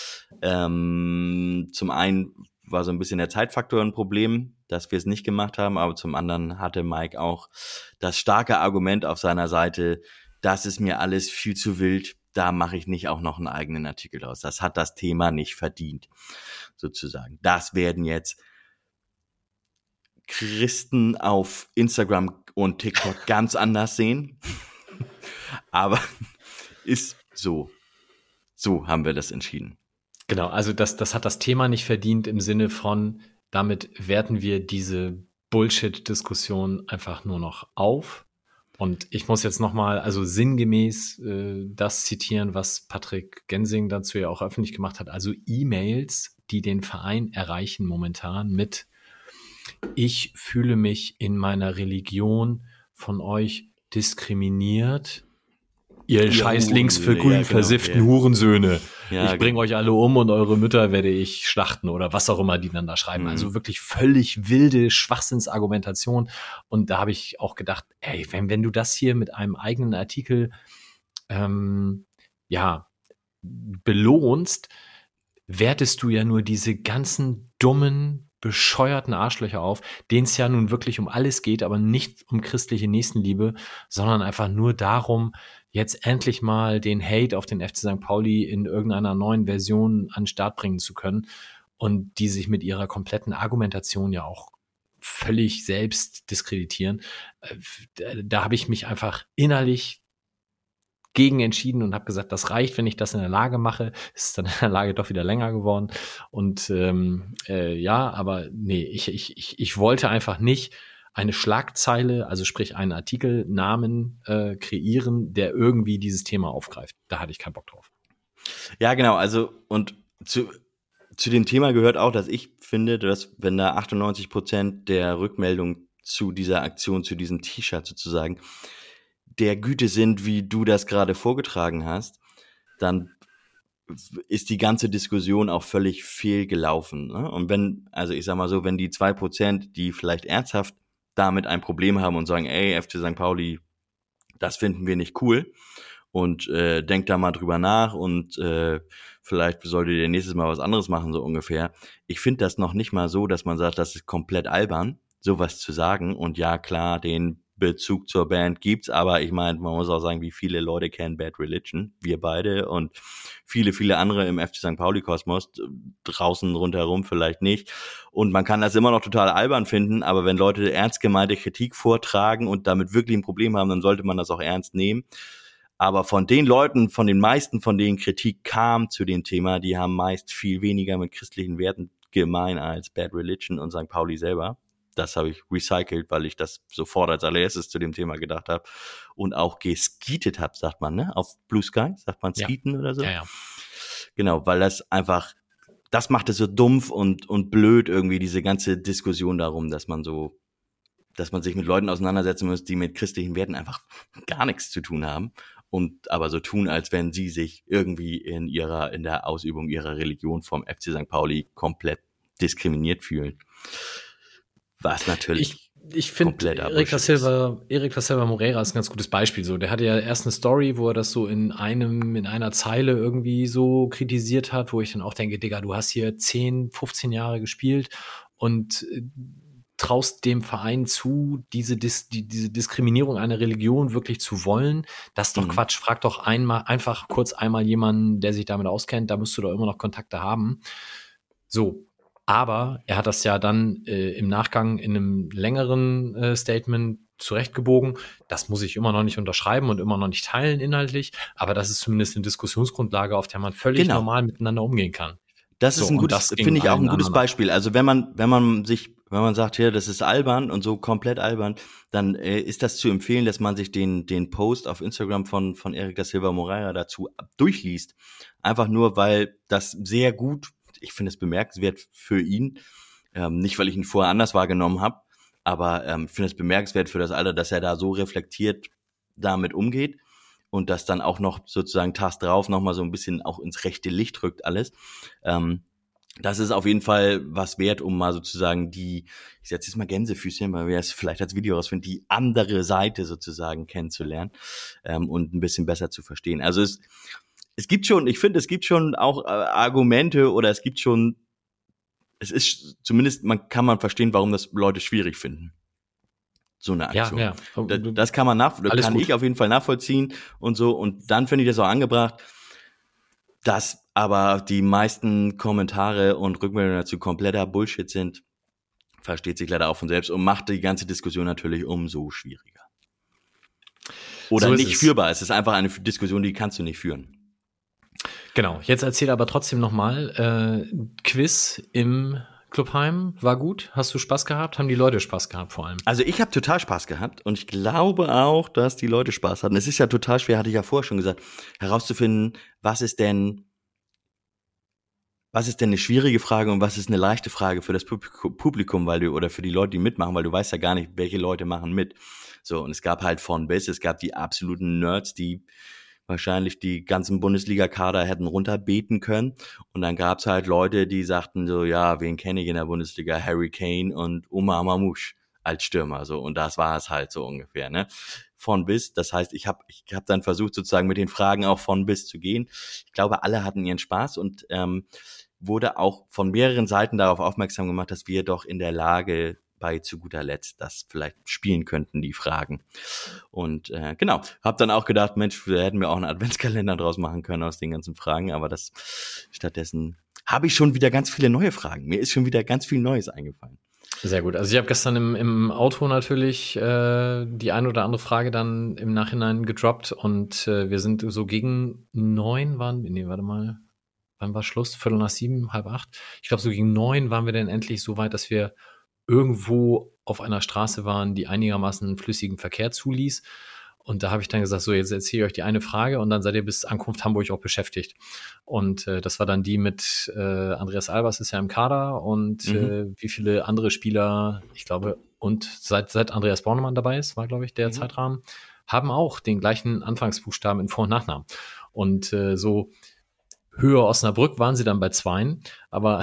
Ähm, zum einen war so ein bisschen der Zeitfaktor ein Problem, dass wir es nicht gemacht haben, aber zum anderen hatte Mike auch das starke Argument auf seiner Seite, das ist mir alles viel zu wild, da mache ich nicht auch noch einen eigenen Artikel draus. Das hat das Thema nicht verdient, sozusagen. Das werden jetzt Christen auf Instagram und TikTok ganz anders sehen. Aber ist so. So haben wir das entschieden. Genau, also das, das hat das Thema nicht verdient im Sinne von, damit werten wir diese Bullshit-Diskussion einfach nur noch auf. Und ich muss jetzt nochmal, also sinngemäß äh, das zitieren, was Patrick Gensing dazu ja auch öffentlich gemacht hat. Also E-Mails, die den Verein erreichen momentan mit ich fühle mich in meiner Religion von euch diskriminiert. Ihr ja, scheiß links für grün ja, genau, versifften ja. Hurensöhne. Ja, ich bringe genau. euch alle um und eure Mütter werde ich schlachten oder was auch immer die dann da schreiben. Mhm. Also wirklich völlig wilde Schwachsinnsargumentation. Und da habe ich auch gedacht, ey, wenn, wenn du das hier mit einem eigenen Artikel ähm, ja belohnst, wertest du ja nur diese ganzen dummen bescheuerten Arschlöcher auf, denen es ja nun wirklich um alles geht, aber nicht um christliche Nächstenliebe, sondern einfach nur darum, jetzt endlich mal den Hate auf den F C Sankt Pauli in irgendeiner neuen Version an den Start bringen zu können und die sich mit ihrer kompletten Argumentation ja auch völlig selbst diskreditieren. Da habe ich mich einfach innerlich gegen entschieden und habe gesagt, das reicht, wenn ich das in der Lage mache. Ist dann in der Lage doch wieder länger geworden. Und ähm, äh, ja, aber nee, ich, ich, ich, ich wollte einfach nicht eine Schlagzeile, also sprich einen Artikelnamen äh, kreieren, der irgendwie dieses Thema aufgreift. Da hatte ich keinen Bock drauf. Ja, genau. Also und zu, zu dem Thema gehört auch, dass ich finde, dass wenn da achtundneunzig Prozent der Rückmeldung zu dieser Aktion, zu diesem T-Shirt sozusagen, der Güte sind, wie du das gerade vorgetragen hast, dann ist die ganze Diskussion auch völlig fehlgelaufen. Ne? Und wenn, also ich sag mal so, wenn die zwei Prozent, die vielleicht ernsthaft damit ein Problem haben und sagen, ey, F C Sankt Pauli, das finden wir nicht cool und äh, denkt da mal drüber nach und äh, vielleicht solltet ihr nächstes Mal was anderes machen, so ungefähr. Ich finde das noch nicht mal so, dass man sagt, das ist komplett albern, sowas zu sagen. Und ja, klar, den Bezug zur Band gibt's, aber ich meine, man muss auch sagen, wie viele Leute kennen Bad Religion, wir beide und viele, viele andere im F C Sankt Pauli-Kosmos, draußen rundherum vielleicht nicht. Und man kann das immer noch total albern finden, aber wenn Leute ernst gemeinte Kritik vortragen und damit wirklich ein Problem haben, dann sollte man das auch ernst nehmen. Aber von den Leuten, von den meisten, von denen Kritik kam zu dem Thema, die haben meist viel weniger mit christlichen Werten gemein als Bad Religion und Sankt Pauli selber. Das habe ich recycelt, weil ich das sofort als allererstes zu dem Thema gedacht habe und auch geskietet habe, sagt man, ne? Auf Blue Sky, sagt man skieten ja. oder so. Ja, ja. Genau, weil das einfach, das macht es so dumpf und und blöd irgendwie, diese ganze Diskussion darum, dass man so, dass man sich mit Leuten auseinandersetzen muss, die mit christlichen Werten einfach gar nichts zu tun haben und aber so tun, als wenn sie sich irgendwie in ihrer, in der Ausübung ihrer Religion vom F C Sankt Pauli komplett diskriminiert fühlen. Was natürlich Ich finde, Erik da Silva, Erik da Silva Moreira ist ein ganz gutes Beispiel. So, der hatte ja erst eine Story, wo er das so in einem, in einer Zeile irgendwie so kritisiert hat, wo ich dann auch denke, Digga, du hast hier zehn, fünfzehn Jahre gespielt und äh, traust dem Verein zu, diese, Dis, die, diese Diskriminierung einer Religion wirklich zu wollen. Das ist doch mhm. Quatsch. Frag doch einmal, einfach kurz einmal jemanden, der sich damit auskennt. Da musst du doch immer noch Kontakte haben. So. Aber er hat das ja dann äh, im Nachgang in einem längeren äh, Statement zurechtgebogen. Das muss ich immer noch nicht unterschreiben und immer noch nicht teilen inhaltlich. Aber das ist zumindest eine Diskussionsgrundlage, auf der man völlig genau. normal miteinander umgehen kann. Das ist so, ein gutes, finde ich auch ein gutes Beispiel. Also wenn man, wenn man sich, wenn man sagt, ja, das ist albern und so komplett albern, dann äh, ist das zu empfehlen, dass man sich den, den Post auf Instagram von, von Erik da Silva Moreira dazu durchliest. Einfach nur, weil das sehr gut, ich finde es bemerkenswert für ihn, ähm, nicht weil ich ihn vorher anders wahrgenommen habe, aber ähm, ich finde es bemerkenswert für das Alter, dass er da so reflektiert damit umgeht und das dann auch noch sozusagen Tags drauf nochmal so ein bisschen auch ins rechte Licht rückt alles. Ähm, das ist auf jeden Fall was wert, um mal sozusagen die, ich setze jetzt mal Gänsefüßchen, weil wir es vielleicht als Video rausfinden, die andere Seite sozusagen kennenzulernen ähm, und ein bisschen besser zu verstehen. Also es Es gibt schon, ich finde, es gibt schon auch äh, Argumente oder es gibt schon, es ist zumindest, man kann man verstehen, warum das Leute schwierig finden. So eine Aktion. Ja, ja. Das, das kann man nach, das kann gut. ich auf jeden Fall nachvollziehen und so. Und dann finde ich das auch angebracht, dass aber die meisten Kommentare und Rückmeldungen dazu kompletter Bullshit sind, versteht sich leider auch von selbst und macht die ganze Diskussion natürlich umso schwieriger. Oder so nicht es. führbar. Es ist einfach eine Diskussion, die kannst du nicht führen. Genau, jetzt erzähl aber trotzdem nochmal, äh, Quiz im Clubheim war gut? Hast du Spaß gehabt? Haben die Leute Spaß gehabt vor allem? Also ich habe total Spaß gehabt und ich glaube auch, dass die Leute Spaß hatten. Es ist ja total schwer, hatte ich ja vorher schon gesagt, herauszufinden, was ist denn, was ist denn eine schwierige Frage und was ist eine leichte Frage für das Publikum, weil du, oder für die Leute, die mitmachen, weil du weißt ja gar nicht, welche Leute machen mit. So, und es gab halt von bis, es gab die absoluten Nerds, die wahrscheinlich die ganzen Bundesliga-Kader hätten runterbeten können. Und dann gab's halt Leute, die sagten so, ja, wen kenne ich in der Bundesliga? Harry Kane und Omar Mamouche als Stürmer. So. Und das war es halt so ungefähr, ne? Von bis. Das heißt, ich habe ich hab dann versucht, sozusagen mit den Fragen auch von bis zu gehen. Ich glaube, alle hatten ihren Spaß und ähm, wurde auch von mehreren Seiten darauf aufmerksam gemacht, dass wir doch in der Lage bei zu guter Letzt das vielleicht spielen könnten, die Fragen. Und äh, genau, habe dann auch gedacht, Mensch, wir hätten wir auch einen Adventskalender draus machen können aus den ganzen Fragen, aber das stattdessen habe ich schon wieder ganz viele neue Fragen. Mir ist schon wieder ganz viel Neues eingefallen. Sehr gut. Also ich habe gestern im, im Auto natürlich äh, die eine oder andere Frage dann im Nachhinein gedroppt und äh, wir sind so gegen neun waren, nee, warte mal, wann war Schluss? Viertel nach sieben, halb acht? Ich glaube, so gegen neun waren wir dann endlich so weit, dass wir irgendwo auf einer Straße waren, die einigermaßen flüssigen Verkehr zuließ. Und da habe ich dann gesagt, so, jetzt erzähle ich euch die eine Frage und dann seid ihr bis Ankunft Hamburg auch beschäftigt. Und äh, das war dann die mit äh, Andreas Albers ist ja im Kader und mhm. äh, wie viele andere Spieler, ich glaube, und seit, seit Andreas Bornemann dabei ist, war, glaube ich, der mhm. Zeitrahmen, haben auch den gleichen Anfangsbuchstaben in Vor- und Nachnamen. Und äh, so Höhe Osnabrück waren sie dann bei Zweien, aber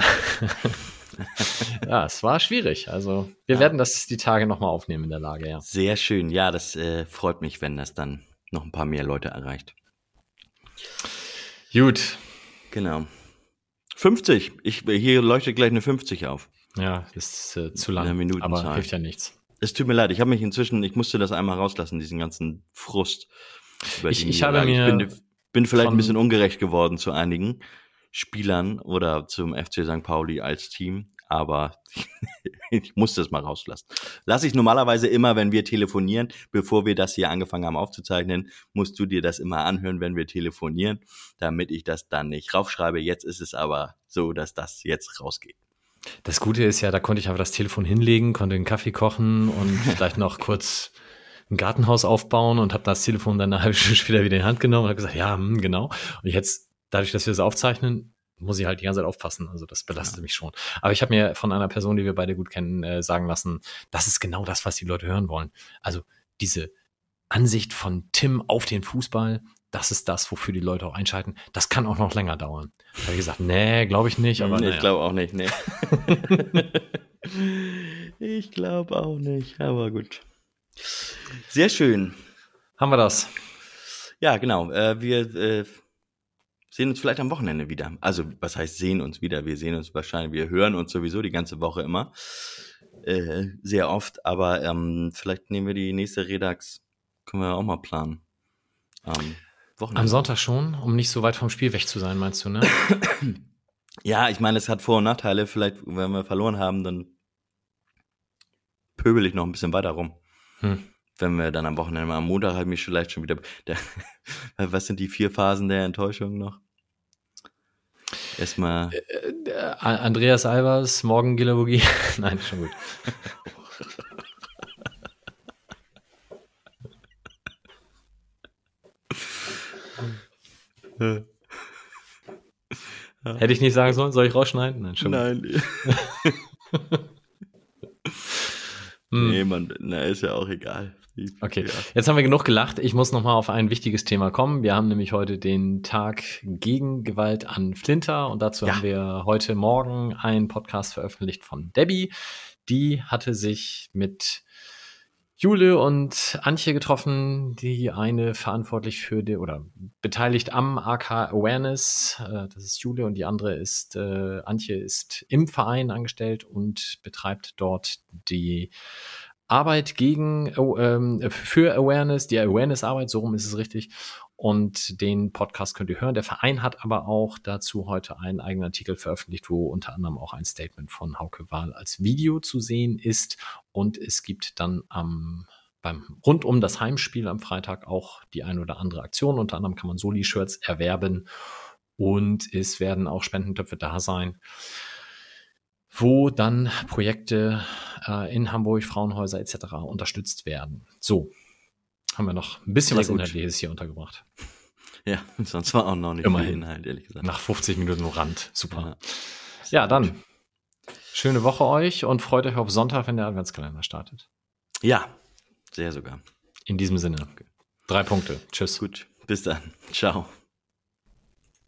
ja, es war schwierig. Also wir ja. werden das die Tage nochmal aufnehmen in der Lage, ja. Sehr schön. Ja, das äh, freut mich, wenn das dann noch ein paar mehr Leute erreicht. Gut. Genau. fünfzig. Ich, hier leuchtet gleich eine fünfzig auf. Ja, ist äh, zu lang, aber hilft ja nichts. Es tut mir leid, ich habe mich inzwischen, ich musste das einmal rauslassen, diesen ganzen Frust. Über ich, ich habe mir... Ich bin, bin vielleicht ein bisschen ungerecht geworden zu einigen Spielern oder zum F C Sankt Pauli als Team, aber ich muss das mal rauslassen. Lasse ich normalerweise immer, wenn wir telefonieren, bevor wir das hier angefangen haben aufzuzeichnen, musst du dir das immer anhören, wenn wir telefonieren, damit ich das dann nicht raufschreibe. Jetzt ist es aber so, dass das jetzt rausgeht. Das Gute ist ja, da konnte ich aber das Telefon hinlegen, konnte einen Kaffee kochen und vielleicht noch kurz ein Gartenhaus aufbauen und habe das Telefon dann eine halbe Stunde später wieder in die Hand genommen und habe gesagt, ja, hm, genau. Und jetzt, dadurch, dass wir das aufzeichnen, muss ich halt die ganze Zeit aufpassen. Also das belastet ja. mich schon. Aber ich habe mir von einer Person, die wir beide gut kennen, äh, sagen lassen, das ist genau das, was die Leute hören wollen. Also diese Ansicht von Tim auf den Fußball, das ist das, wofür die Leute auch einschalten. Das kann auch noch länger dauern. Da habe ich gesagt, nee, glaube ich nicht. Aber nee, naja. Ich glaube auch nicht, nee. Ich glaube auch nicht, aber gut. Sehr schön. Haben wir das? Ja, genau. Äh, wir äh, sehen uns vielleicht am Wochenende wieder. Also, was heißt sehen uns wieder? Wir sehen uns wahrscheinlich, wir hören uns sowieso die ganze Woche immer. Äh, sehr oft, aber ähm, vielleicht nehmen wir die nächste Redax, können wir auch mal planen. Am Wochenende. Am Sonntag schon, um nicht so weit vom Spiel weg zu sein, meinst du, ne? Ja, ich meine, es hat Vor- und Nachteile. Vielleicht, wenn wir verloren haben, dann pöbel ich noch ein bisschen weiter rum. Hm. Wenn wir dann am Wochenende, am Montag halt mich vielleicht schon wieder, der, was sind die vier Phasen der Enttäuschung noch? Erstmal. Äh, äh, Andreas Albers, Morgen Gilavogi. Nein, schon gut. Hätte ich nicht sagen sollen, soll ich rausschneiden? Nein, schon Nein. Nee, man, na, ist ja auch egal. Okay, Ja. jetzt haben wir genug gelacht. Ich muss nochmal auf ein wichtiges Thema kommen. Wir haben nämlich heute den Tag gegen Gewalt an Flinter und dazu Ja. haben wir heute Morgen einen Podcast veröffentlicht von Debbie. Die hatte sich mit Jule und Antje getroffen, die eine verantwortlich für die oder beteiligt am A K Awareness. Äh, das ist Jule und die andere ist, äh, Antje ist im Verein angestellt und betreibt dort die Arbeit gegen, oh, ähm, für Awareness, die Awareness-Arbeit, so rum ist es richtig. Und den Podcast könnt ihr hören. Der Verein hat aber auch dazu heute einen eigenen Artikel veröffentlicht, wo unter anderem auch ein Statement von Hauke Wahl als Video zu sehen ist. Und es gibt dann am, beim, rund um das Heimspiel am Freitag auch die ein oder andere Aktion. Unter anderem kann man Soli-Shirts erwerben und es werden auch Spendentöpfe da sein, wo dann Projekte äh, in Hamburg, Frauenhäuser et cetera unterstützt werden. So, haben wir noch ein bisschen Sehr was gut. Inhaltliches hier untergebracht. Ja, sonst war auch noch nicht Immerhin. viel Inhalt, ehrlich gesagt. Nach fünfzig Minuten nur Rand. Super. Ja. Ja, dann schöne Woche euch und freut euch auf Sonntag, wenn der Adventskalender startet. Ja, sehr sogar. In diesem Sinne. Drei Punkte. Tschüss. Gut, bis dann. Ciao.